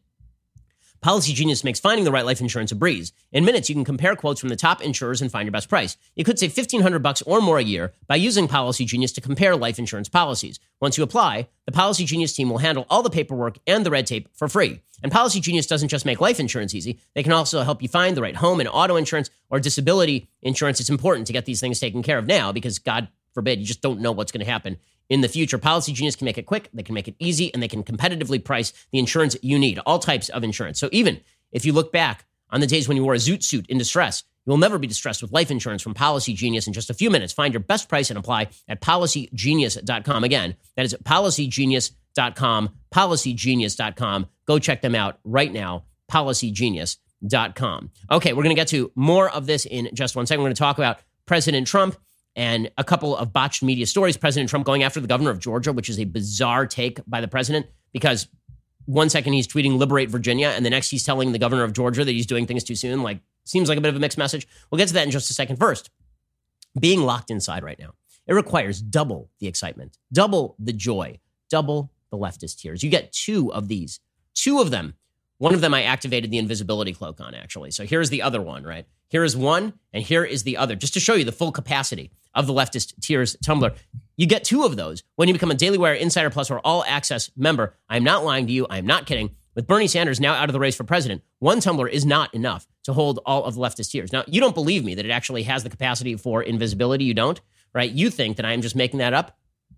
Policy Genius makes finding the right life insurance a breeze. In minutes, you can compare quotes from the top insurers and find your best price. You could save fifteen hundred bucks or more a year by using Policy Genius to compare life insurance policies. Once you apply, the Policy Genius team will handle all the paperwork and the red tape for free. And Policy Genius doesn't just make life insurance easy. They can also help you find the right home and auto insurance or disability insurance. It's important to get these things taken care of now because, God forbid, you just don't know what's going to happen in the future. Policy Genius can make it quick, they can make it easy, and they can competitively price the insurance you need, all types of insurance. So even if you look back on the days when you wore a zoot suit in distress, you will never be distressed with life insurance from Policy Genius in just a few minutes. Find your best price and apply at policy genius dot com. Again, that is policy genius dot com, policy genius dot com. Go check them out right now, policy genius dot com. Okay, we're going to get to more of this in just one second. We're going to talk about President Trump and a couple of botched media stories. President Trump going after the governor of Georgia, which is a bizarre take by the president because one second he's tweeting liberate Virginia and the next he's telling the governor of Georgia that he's doing things too soon. Like, seems like a bit of a mixed message. We'll get to that in just a second. First, being locked inside right now, it requires double the excitement, double the joy, double the leftist tears. You get two of these, two of them. One of them I activated the invisibility cloak on, actually. So here's the other one, right? Here is one, and here is the other, just to show you the full capacity of the leftist tears tumbler. You get two of those when you become a Daily Wire Insider Plus or All Access member. I'm not lying to you. I'm not kidding. With Bernie Sanders now out of the race for president, one tumbler is not enough to hold all of the leftist tears. Now, you don't believe me that it actually has the capacity for invisibility. You don't, right? You think that I am just making that up.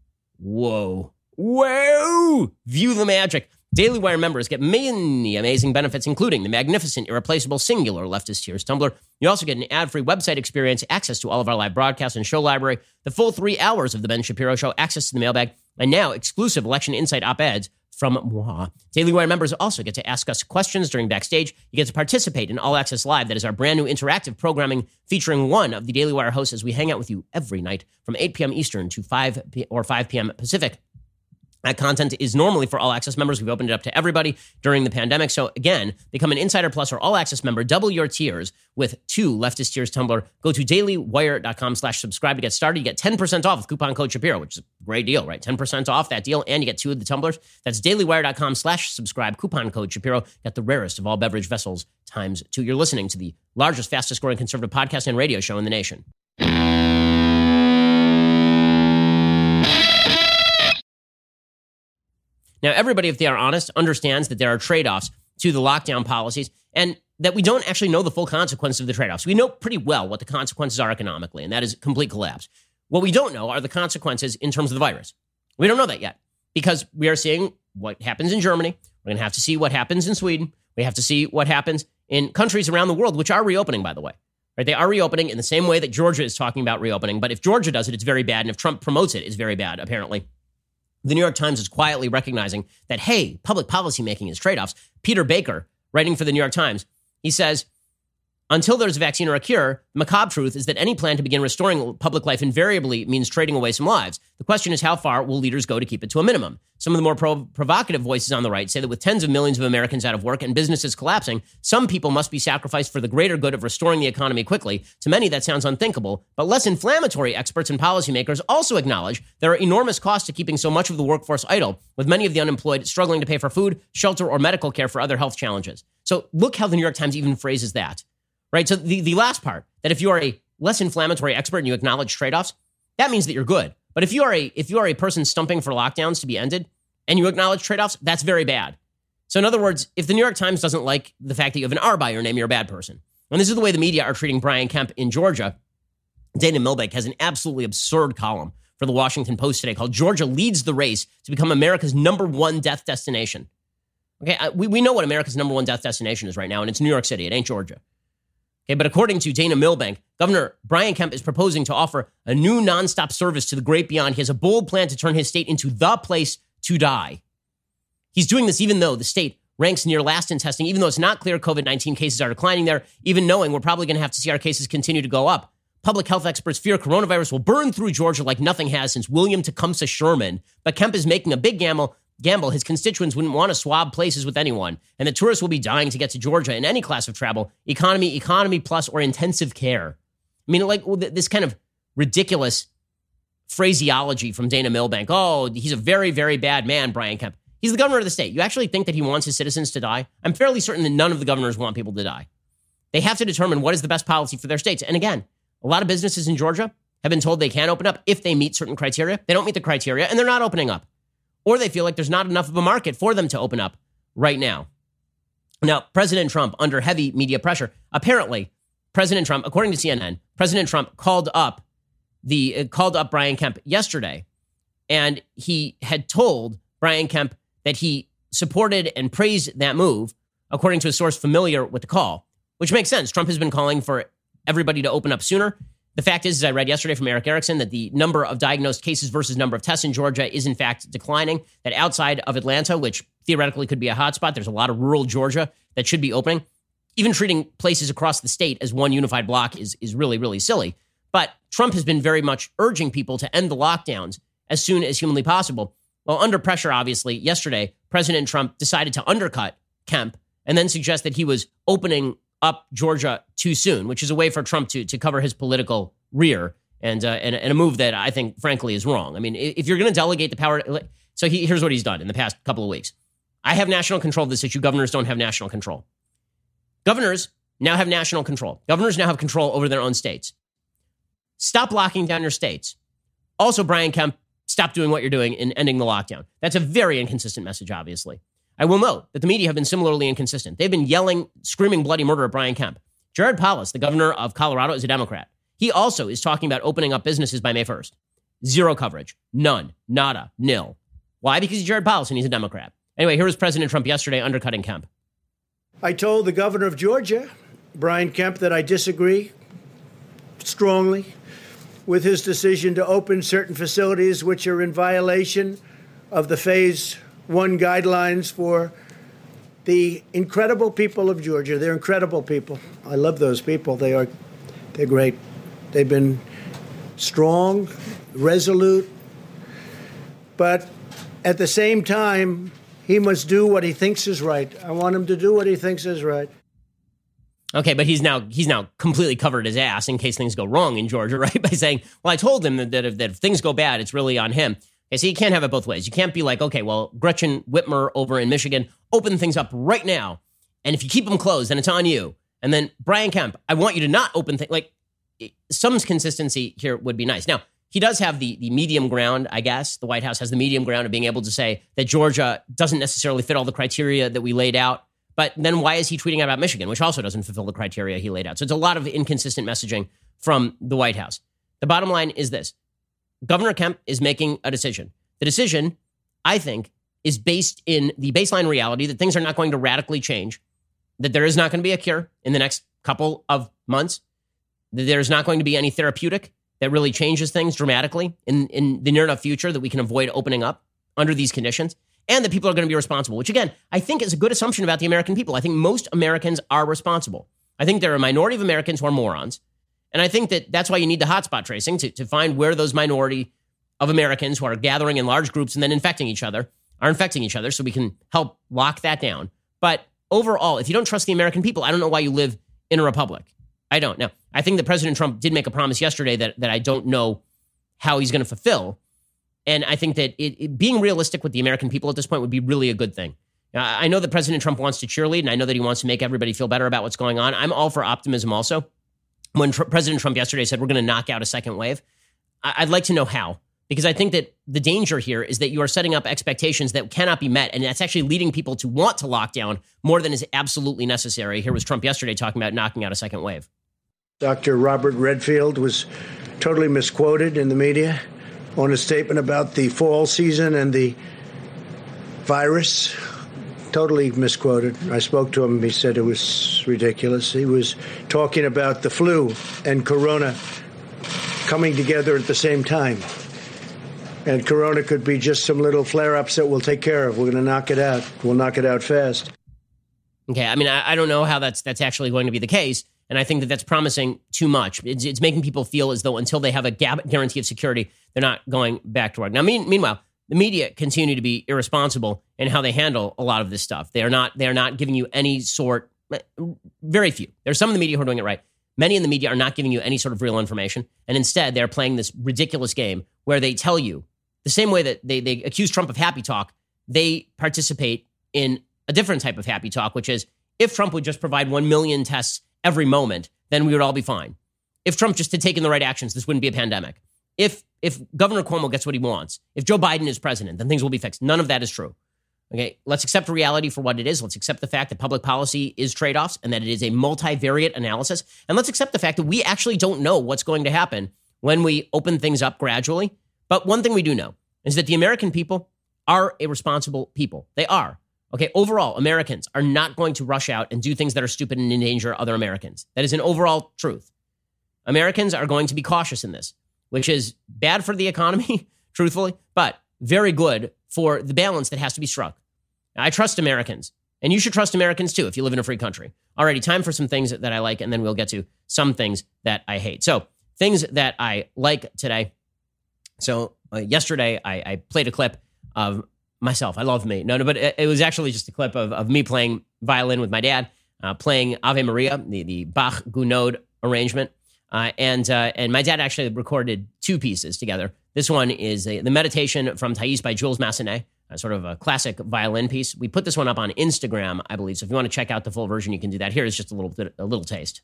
Whoa. Whoa. View the magic. Daily Wire members get many amazing benefits, including the magnificent, irreplaceable, singular leftist tears tumbler. You also get an ad-free website experience, access to all of our live broadcasts and show library, the full three hours of The Ben Shapiro Show, access to the mailbag, and now exclusive election insight op-eds from moi. Daily Wire members also get to ask us questions during Backstage. You get to participate in All Access Live. That is our brand new interactive programming featuring one of the Daily Wire hosts as we hang out with you every night from eight p.m. Eastern to five p.m. or five p.m. Pacific. That content is normally for All Access members. We've opened it up to everybody during the pandemic. So again, become an Insider Plus or All Access member. Double your tiers with two Leftist Tears Tumbler. Go to dailywire.com slash subscribe to get started. You get ten percent off with coupon code Shapiro, which is a great deal, right? ten percent off that deal, and you get two of the tumblers. That's dailywire.com slash subscribe, coupon code Shapiro. Get the rarest of all beverage vessels times two. You're listening to the largest, fastest growing conservative podcast and radio show in the nation. Now, everybody, if they are honest, understands that there are trade-offs to the lockdown policies and that we don't actually know the full consequences of the trade-offs. We know pretty well what the consequences are economically, and that is complete collapse. What we don't know are the consequences in terms of the virus. We don't know that yet because we are seeing what happens in Germany. We're going to have to see what happens in Sweden. We have to see what happens in countries around the world, which are reopening, by the way. Right? They are reopening in the same way that Georgia is talking about reopening. But if Georgia does it, it's very bad. And if Trump promotes it, it's very bad, apparently. The New York Times is quietly recognizing that, hey, public policy making is trade-offs. Peter Baker, writing for the New York Times, he says, until there's a vaccine or a cure, the macabre truth is that any plan to begin restoring public life invariably means trading away some lives. The question is, how far will leaders go to keep it to a minimum? Some of the more pro- provocative voices on the right say that with tens of millions of Americans out of work and businesses collapsing, some people must be sacrificed for the greater good of restoring the economy quickly. To many, that sounds unthinkable, but less inflammatory experts and policymakers also acknowledge there are enormous costs to keeping so much of the workforce idle, with many of the unemployed struggling to pay for food, shelter, or medical care for other health challenges. So look how the New York Times even phrases that. Right. So the, the last part, that if you are a less inflammatory expert and you acknowledge trade-offs, that means that you're good. But if you are a if you are a person stumping for lockdowns to be ended and you acknowledge trade-offs, that's very bad. So in other words, if the New York Times doesn't like the fact that you have an R by your name, you're a bad person. And this is the way the media are treating Brian Kemp in Georgia. Dana Milbank has an absolutely absurd column for the Washington Post today called Georgia Leads the Race to Become America's Number One Death Destination. Okay, we, we know what America's number one death destination is right now, and it's New York City. It ain't Georgia. Okay, but according to Dana Milbank, Governor Brian Kemp is proposing to offer a new nonstop service to the great beyond. He has a bold plan to turn his state into the place to die. He's doing this even though the state ranks near last in testing, even though it's not clear COVID nineteen cases are declining there, even knowing we're probably going to have to see our cases continue to go up. Public health experts fear coronavirus will burn through Georgia like nothing has since William Tecumseh Sherman. But Kemp is making a big gamble. Gamble, his constituents wouldn't want to swab places with anyone, and the tourists will be dying to get to Georgia in any class of travel, economy, economy plus, or intensive care. I mean, like this kind of ridiculous phraseology from Dana Milbank. Oh, he's a very, very bad man, Brian Kemp. He's the governor of the state. You actually think that he wants his citizens to die? I'm fairly certain that none of the governors want people to die. They have to determine what is the best policy for their states. And again, a lot of businesses in Georgia have been told they can open up if they meet certain criteria. They don't meet the criteria, and they're not opening up. Or they feel like there's not enough of a market for them to open up right now. Now, President Trump, under heavy media pressure, apparently, President Trump, according to C N N, President Trump called up the uh, called up Brian Kemp yesterday, and he had told Brian Kemp that he supported and praised that move, according to a source familiar with the call, which makes sense. Trump has been calling for everybody to open up sooner. The fact is, as I read yesterday from Eric Erickson, that the number of diagnosed cases versus number of tests in Georgia is in fact declining, that outside of Atlanta, which theoretically could be a hotspot, there's a lot of rural Georgia that should be opening. Even treating places across the state as one unified block is, is really, really silly. But Trump has been very much urging people to end the lockdowns as soon as humanly possible. Well, under pressure, obviously, yesterday, President Trump decided to undercut Kemp and then suggest that he was opening up Georgia too soon, which is a way for Trump to, to cover his political rear and, uh, and, and a move that I think, frankly, is wrong. I mean, if you're going to delegate the power, so he, here's what he's done in the past couple of weeks. I have national control of this issue. Governors don't have national control. Governors now have national control. Governors now have control over their own states. Stop locking down your states. Also, Brian Kemp, stop doing what you're doing in ending the lockdown. That's a very inconsistent message, obviously. I will note that the media have been similarly inconsistent. They've been yelling, screaming bloody murder at Brian Kemp. Jared Polis, the governor of Colorado, is a Democrat. He also is talking about opening up businesses by May first. Zero coverage. None. Nada. Nil. Why? Because he's Jared Polis and he's a Democrat. Anyway, here was President Trump yesterday undercutting Kemp. I told the governor of Georgia, Brian Kemp, that I disagree strongly with his decision to open certain facilities which are in violation of the phase one guidelines for the incredible people of Georgia. They're incredible people. I love those people. They are, they're great. They've been strong, resolute. But At the same time, he must do what he thinks is right. I want him to do what he thinks is right. Okay, but he's now he's now completely covered his ass in case things go wrong in Georgia, right? By saying, well, I told him that, that, if, that if things go bad, it's really on him. Okay, so you can't have it both ways. You can't be like, okay, well, Gretchen Whitmer over in Michigan, open things up right now. And if you keep them closed, then it's on you. And then Brian Kemp, I want you to not open things. Like, some consistency here would be nice. Now, he does have the, the medium ground, I guess. The White House has the medium ground of being able to say that Georgia doesn't necessarily fit all the criteria that we laid out. But then why is he tweeting about Michigan, which also doesn't fulfill the criteria he laid out? So it's a lot of inconsistent messaging from the White House. The bottom line is this. Governor Kemp is making a decision. The decision, I think, is based in the baseline reality that things are not going to radically change, that there is not going to be a cure in the next couple of months, that there's not going to be any therapeutic that really changes things dramatically in, in the near enough future that we can avoid opening up under these conditions, and that people are going to be responsible, which, again, I think is a good assumption about the American people. I think most Americans are responsible. I think there are a minority of Americans who are morons, and I think that that's why you need the hotspot tracing to, to find where those minority of Americans who are gathering in large groups and then infecting each other are infecting each other so we can help lock that down. But overall, if you don't trust the American people, I don't know why you live in a republic. I don't. Now, I think that President Trump did make a promise yesterday that, that I don't know how he's going to fulfill. And I think that it, it, being realistic with the American people at this point would be really a good thing. Now, I know that President Trump wants to cheerlead, and I know that he wants to make everybody feel better about what's going on. I'm all for optimism also. When tr- President Trump yesterday said we're going to knock out a second wave, I- I'd like to know how. Because I think that the danger here is that you are setting up expectations that cannot be met, and that's actually leading people to want to lock down more than is absolutely necessary. Here was Trump yesterday talking about knocking out a second wave. Doctor Robert Redfield was totally misquoted in the media on a statement about the fall season and the virus. Totally misquoted. I spoke to him. He said it was ridiculous. He was talking about the flu and corona coming together at the same time. And corona could be just some little flare-ups that we'll take care of. We're going to knock it out. We'll knock it out fast. Okay, I mean, I, I don't know how that's that's actually going to be the case. And I think that that's promising too much. It's, it's making people feel as though until they have a gab- guarantee of security, they're not going back to work. Now, mean, meanwhile, the media continue to be irresponsible in how they handle a lot of this stuff. They are not they are not giving you any sort, very few. There's some of the media who are doing it right. Many in the media are not giving you any sort of real information. And instead, they're playing this ridiculous game where they tell you, the same way that they, they accuse Trump of happy talk, they participate in a different type of happy talk, which is if Trump would just provide one million tests every moment, then we would all be fine. If Trump just had taken the right actions, this wouldn't be a pandemic. If if Governor Cuomo gets what he wants, if Joe Biden is president, then things will be fixed. None of that is true. Okay, let's accept reality for what it is. Let's accept the fact that public policy is trade-offs and that it is a multivariate analysis. And let's accept the fact that we actually don't know what's going to happen when we open things up gradually. But one thing we do know is that the American people are a responsible people. They are. Okay, overall, Americans are not going to rush out and do things that are stupid and endanger other Americans. That is an overall truth. Americans are going to be cautious in this, which is bad for the economy, truthfully, but very good for the balance that has to be struck. I trust Americans, and you should trust Americans too if you live in a free country. Alrighty, time for some things that I like, and then we'll get to some things that I hate. So, things that I like today. So, uh, yesterday, I, I played a clip of myself. I love me. No, no, but it, it was actually just a clip of, of me playing violin with my dad, uh, playing Ave Maria, the, the Bach-Gounod arrangement. Uh, and uh, and my dad actually recorded two pieces together. This one is a, the Meditation from Thais by Jules Massenet, a sort of a classic violin piece. We put this one up on Instagram, I believe. So if you want to check out the full version, you can do that. Here is just a little bit, a little taste.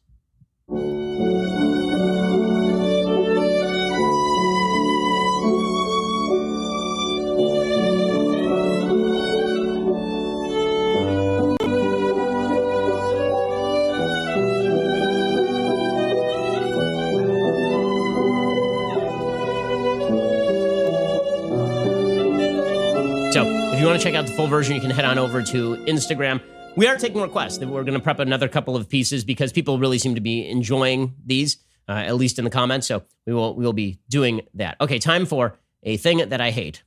So if you want to check out the full version, you can head on over to Instagram. We are taking requests. We're going to prep another couple of pieces because people really seem to be enjoying these, uh, at least in the comments. So we will we will be doing that. Okay, time for a thing that I hate.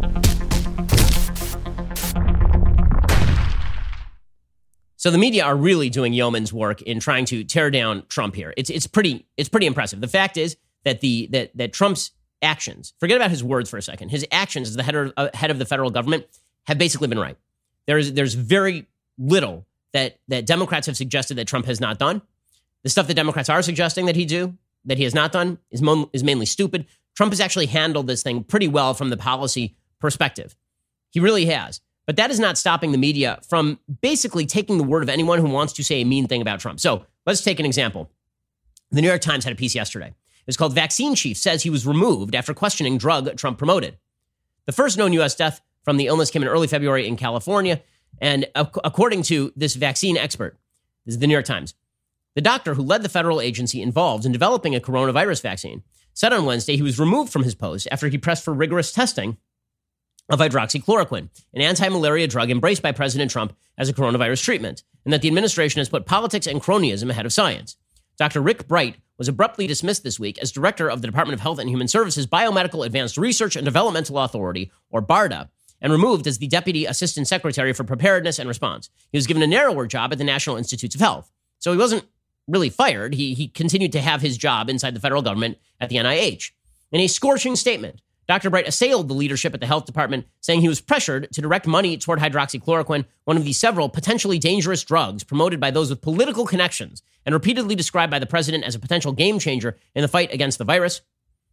So the media are really doing yeoman's work in trying to tear down Trump here. It's it's pretty it's pretty impressive. The fact is that the that that Trump's actions, forget about his words for a second, his actions as the head of, uh, head of the federal government have basically been right. There's there's very little that, that Democrats have suggested that Trump has not done. The stuff that Democrats are suggesting that he do, that he has not done, is, mo- is mainly stupid. Trump has actually handled this thing pretty well from the policy perspective. He really has. But that is not stopping the media from basically taking the word of anyone who wants to say a mean thing about Trump. So let's take an example. The New York Times had a piece yesterday. It was called "Vaccine Chief Says He Was Removed After Questioning Drug Trump Promoted." The first known U S death from the illness came in early February in California. And according to this vaccine expert, this is the New York Times, the doctor who led the federal agency involved in developing a coronavirus vaccine said on Wednesday he was removed from his post after he pressed for rigorous testing of hydroxychloroquine, an anti-malaria drug embraced by President Trump as a coronavirus treatment, and that the administration has put politics and cronyism ahead of science. Doctor Rick Bright was abruptly dismissed this week as director of the Department of Health and Human Services Biomedical Advanced Research and Developmental Authority, or BARDA, and removed as the Deputy Assistant Secretary for Preparedness and Response. He was given a narrower job at the National Institutes of Health. So he wasn't really fired. He, he continued to have his job inside the federal government at the N I H. In a scorching statement, Doctor Bright assailed the leadership at the health department, saying he was pressured to direct money toward hydroxychloroquine, one of the several potentially dangerous drugs promoted by those with political connections and repeatedly described by the president as a potential game changer in the fight against the virus.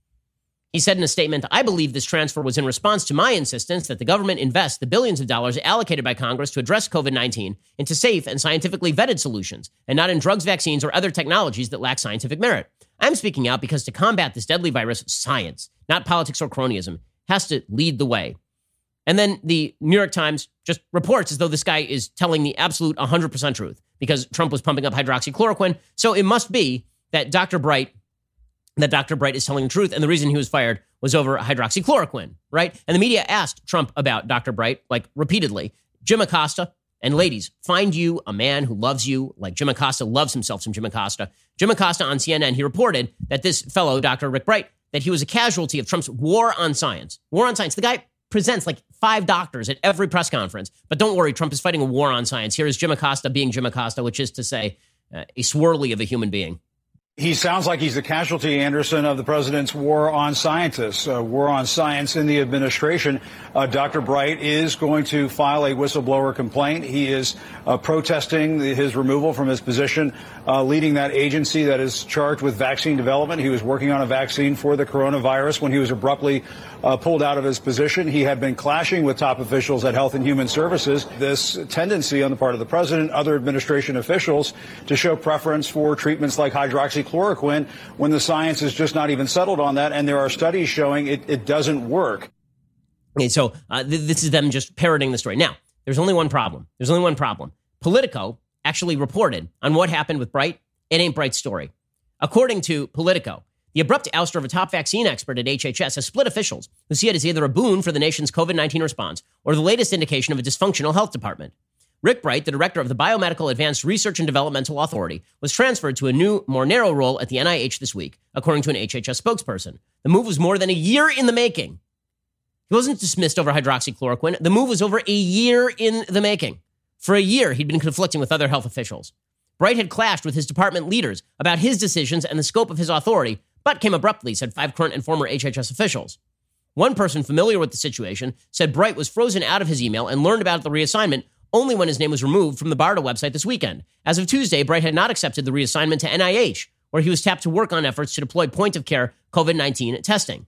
He said in a statement, "I believe this transfer was in response to my insistence that the government invest the billions of dollars allocated by Congress to address COVID nineteen into safe and scientifically vetted solutions, and not in drugs, vaccines, or other technologies that lack scientific merit. I'm speaking out because to combat this deadly virus, science, not politics or cronyism, has to lead the way." And then the New York Times just reports as though this guy is telling the absolute one hundred percent truth because Trump was pumping up hydroxychloroquine. So it must be that Doctor Bright, that Doctor Bright is telling the truth. And the reason he was fired was over hydroxychloroquine, right? And the media asked Trump about Doctor Bright, like repeatedly. Jim Acosta, and ladies, find you a man who loves you like Jim Acosta loves himself some Jim Acosta. Jim Acosta on C N N, he reported that this fellow, Doctor Rick Bright, that he was a casualty of Trump's war on science. War on science. The guy presents like five doctors at every press conference. But don't worry, Trump is fighting a war on science. Here is Jim Acosta being Jim Acosta, which is to say uh, a swirly of a human being. He sounds like he's the casualty, Anderson, of the president's war on scientists, uh, war on science in the administration. Uh, Doctor Bright is going to file a whistleblower complaint. He is uh, protesting the, his removal from his position, uh, leading that agency that is charged with vaccine development. He was working on a vaccine for the coronavirus when he was abruptly uh, pulled out of his position. He had been clashing with top officials at Health and Human Services. This tendency on the part of the president, other administration officials, to show preference for treatments like hydroxychloroquine when the science is just not even settled on that, and there are studies showing it, it doesn't work. Okay, so uh, th- this is them just parroting the story. Now, there's only one problem. There's only one problem. Politico actually reported on what happened with Bright. It ain't Bright's story. According to Politico, the abrupt ouster of a top vaccine expert at H H S has split officials who see it as either a boon for the nation's COVID nineteen response or the latest indication of a dysfunctional health department. Rick Bright, the director of the Biomedical Advanced Research and Developmental Authority, was transferred to a new, more narrow role at the N I H this week, according to an H H S spokesperson. The move was more than a year in the making. He wasn't dismissed over hydroxychloroquine. The move was over a year in the making. For a year, he'd been conflicting with other health officials. Bright had clashed with his department leaders about his decisions and the scope of his authority, but came abruptly, said five current and former H H S officials. One person familiar with the situation said Bright was frozen out of his email and learned about the reassignment only when his name was removed from the BARDA website this weekend. As of Tuesday, Bright had not accepted the reassignment to N I H, where he was tapped to work on efforts to deploy point-of-care COVID nineteen testing.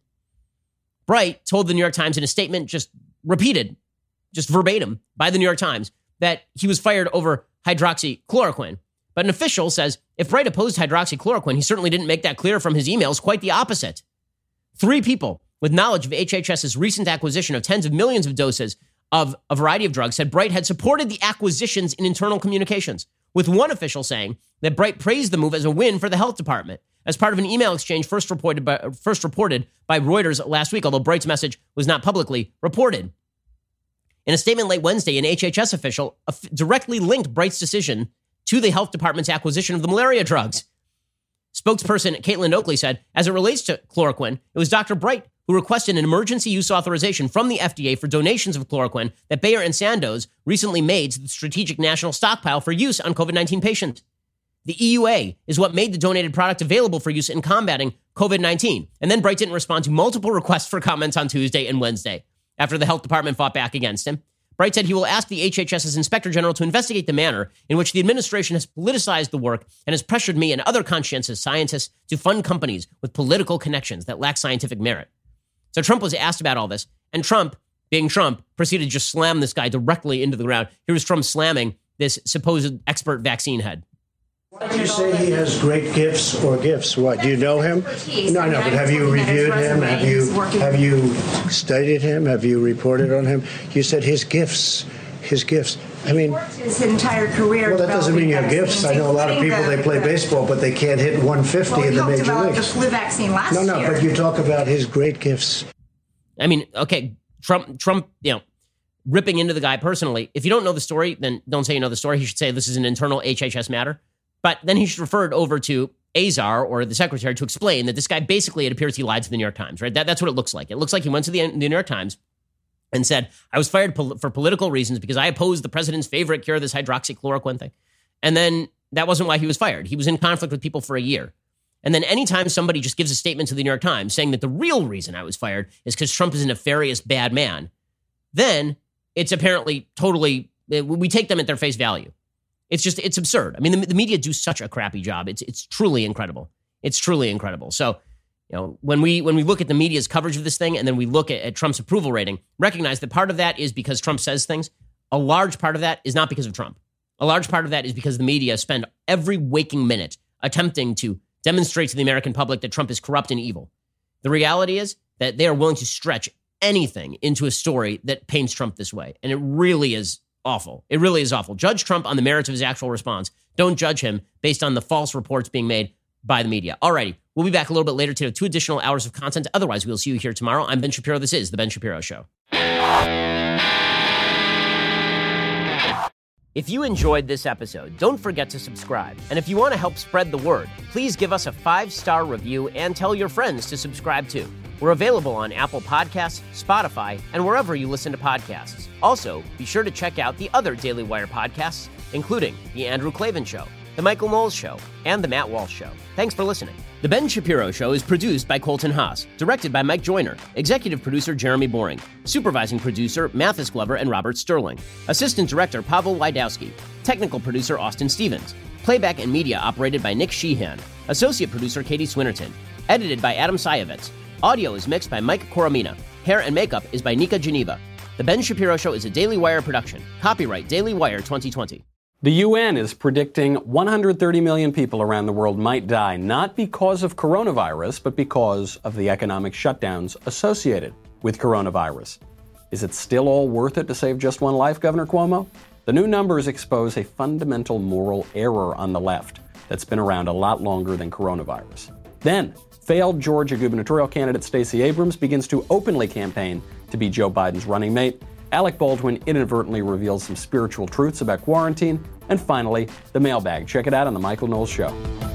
Bright told the New York Times in a statement, just repeated, just verbatim, by the New York Times, that he was fired over hydroxychloroquine. But an official says if Bright opposed hydroxychloroquine, he certainly didn't make that clear from his emails, quite the opposite. Three people with knowledge of H H S's recent acquisition of tens of millions of doses of a variety of drugs said Bright had supported the acquisitions in internal communications, with one official saying that Bright praised the move as a win for the health department as part of an email exchange first reported by, first reported by Reuters last week, although Bright's message was not publicly reported. In a statement late Wednesday, an H H S official directly linked Bright's decision to the health department's acquisition of the malaria drugs. Spokesperson Caitlin Oakley said, as it relates to chloroquine, it was Doctor Bright who requested an emergency use authorization from the F D A for donations of chloroquine that Bayer and Sandoz recently made to the Strategic National Stockpile for use on COVID nineteen patients. The E U A is what made the donated product available for use in combating COVID nineteen. And then Bright didn't respond to multiple requests for comments on Tuesday and Wednesday after the health department fought back against him. Bright said he will ask the H H S's Inspector General to investigate the manner in which the administration has politicized the work and has pressured me and other conscientious scientists to fund companies with political connections that lack scientific merit. So Trump was asked about all this, and Trump, being Trump, proceeded to just slam this guy directly into the ground. Here was Trump slamming this supposed expert vaccine head. Why do you say he has great gifts or gifts? What, do you know him? No, no, but have you reviewed him? Have you have you studied him? Have you reported on him? You said his gifts, his gifts. I mean, his entire career. Well, that doesn't mean you have gifts. I know a lot of people, they play baseball, but they can't hit one fifty in the major leagues. Well, we talked about the flu vaccine last year. No, no, but you talk about his great gifts. I mean, okay, Trump, Trump, you know, ripping into the guy personally. If you don't know the story, then don't say you know the story. He should say this is an internal H H S matter. But then he should refer it over to Azar or the secretary to explain that this guy basically, it appears he lied to the New York Times, right? That, that's what it looks like. It looks like he went to the, the New York Times and said, I was fired pol- for political reasons because I opposed the president's favorite cure, this hydroxychloroquine thing. And then that wasn't why he was fired. He was in conflict with people for a year. And then anytime somebody just gives a statement to the New York Times saying that the real reason I was fired is because Trump is a nefarious bad man, then it's apparently totally, we take them at their face value. It's just, it's absurd. I mean, the, the media do such a crappy job. It's it's truly incredible. It's truly incredible. So, you know, when we when we look at the media's coverage of this thing and then we look at, at Trump's approval rating, recognize that part of that is because Trump says things. A large part of that is not because of Trump. A large part of that is because the media spend every waking minute attempting to demonstrate to the American public that Trump is corrupt and evil. The reality is that they are willing to stretch anything into a story that paints Trump this way. And it really is awful. It really is awful. Judge Trump on the merits of his actual response. Don't judge him based on the false reports being made by the media. Alrighty, we'll be back a little bit later to have two additional hours of content. Otherwise, we'll see you here tomorrow. I'm Ben Shapiro. This is The Ben Shapiro Show. If you enjoyed this episode, don't forget to subscribe. And if you want to help spread the word, please give us a five-star review and tell your friends to subscribe too. We're available on Apple Podcasts, Spotify, and wherever you listen to podcasts. Also, be sure to check out the other Daily Wire podcasts, including The Andrew Klavan Show, The Michael Knowles Show, and The Matt Walsh Show. Thanks for listening. The Ben Shapiro Show is produced by Colton Haas, directed by Mike Joyner, executive producer Jeremy Boring, supervising producer Mathis Glover and Robert Sterling, assistant director Pavel Wydowski, technical producer Austin Stevens, playback and media operated by Nick Sheehan, associate producer Katie Swinnerton, edited by Adam Sayevitz. Audio is mixed by Mike Coromina. Hair and makeup is by Nika Geneva. The Ben Shapiro Show is a Daily Wire production. Copyright Daily Wire twenty twenty. The U N is predicting one hundred thirty million people around the world might die, not because of coronavirus, but because of the economic shutdowns associated with coronavirus. Is it still all worth it to save just one life, Governor Cuomo? The new numbers expose a fundamental moral error on the left that's been around a lot longer than coronavirus. Then, failed Georgia gubernatorial candidate Stacey Abrams begins to openly campaign to be Joe Biden's running mate. Alec Baldwin inadvertently reveals some spiritual truths about quarantine. And finally, the mailbag. Check it out on The Michael Knowles Show.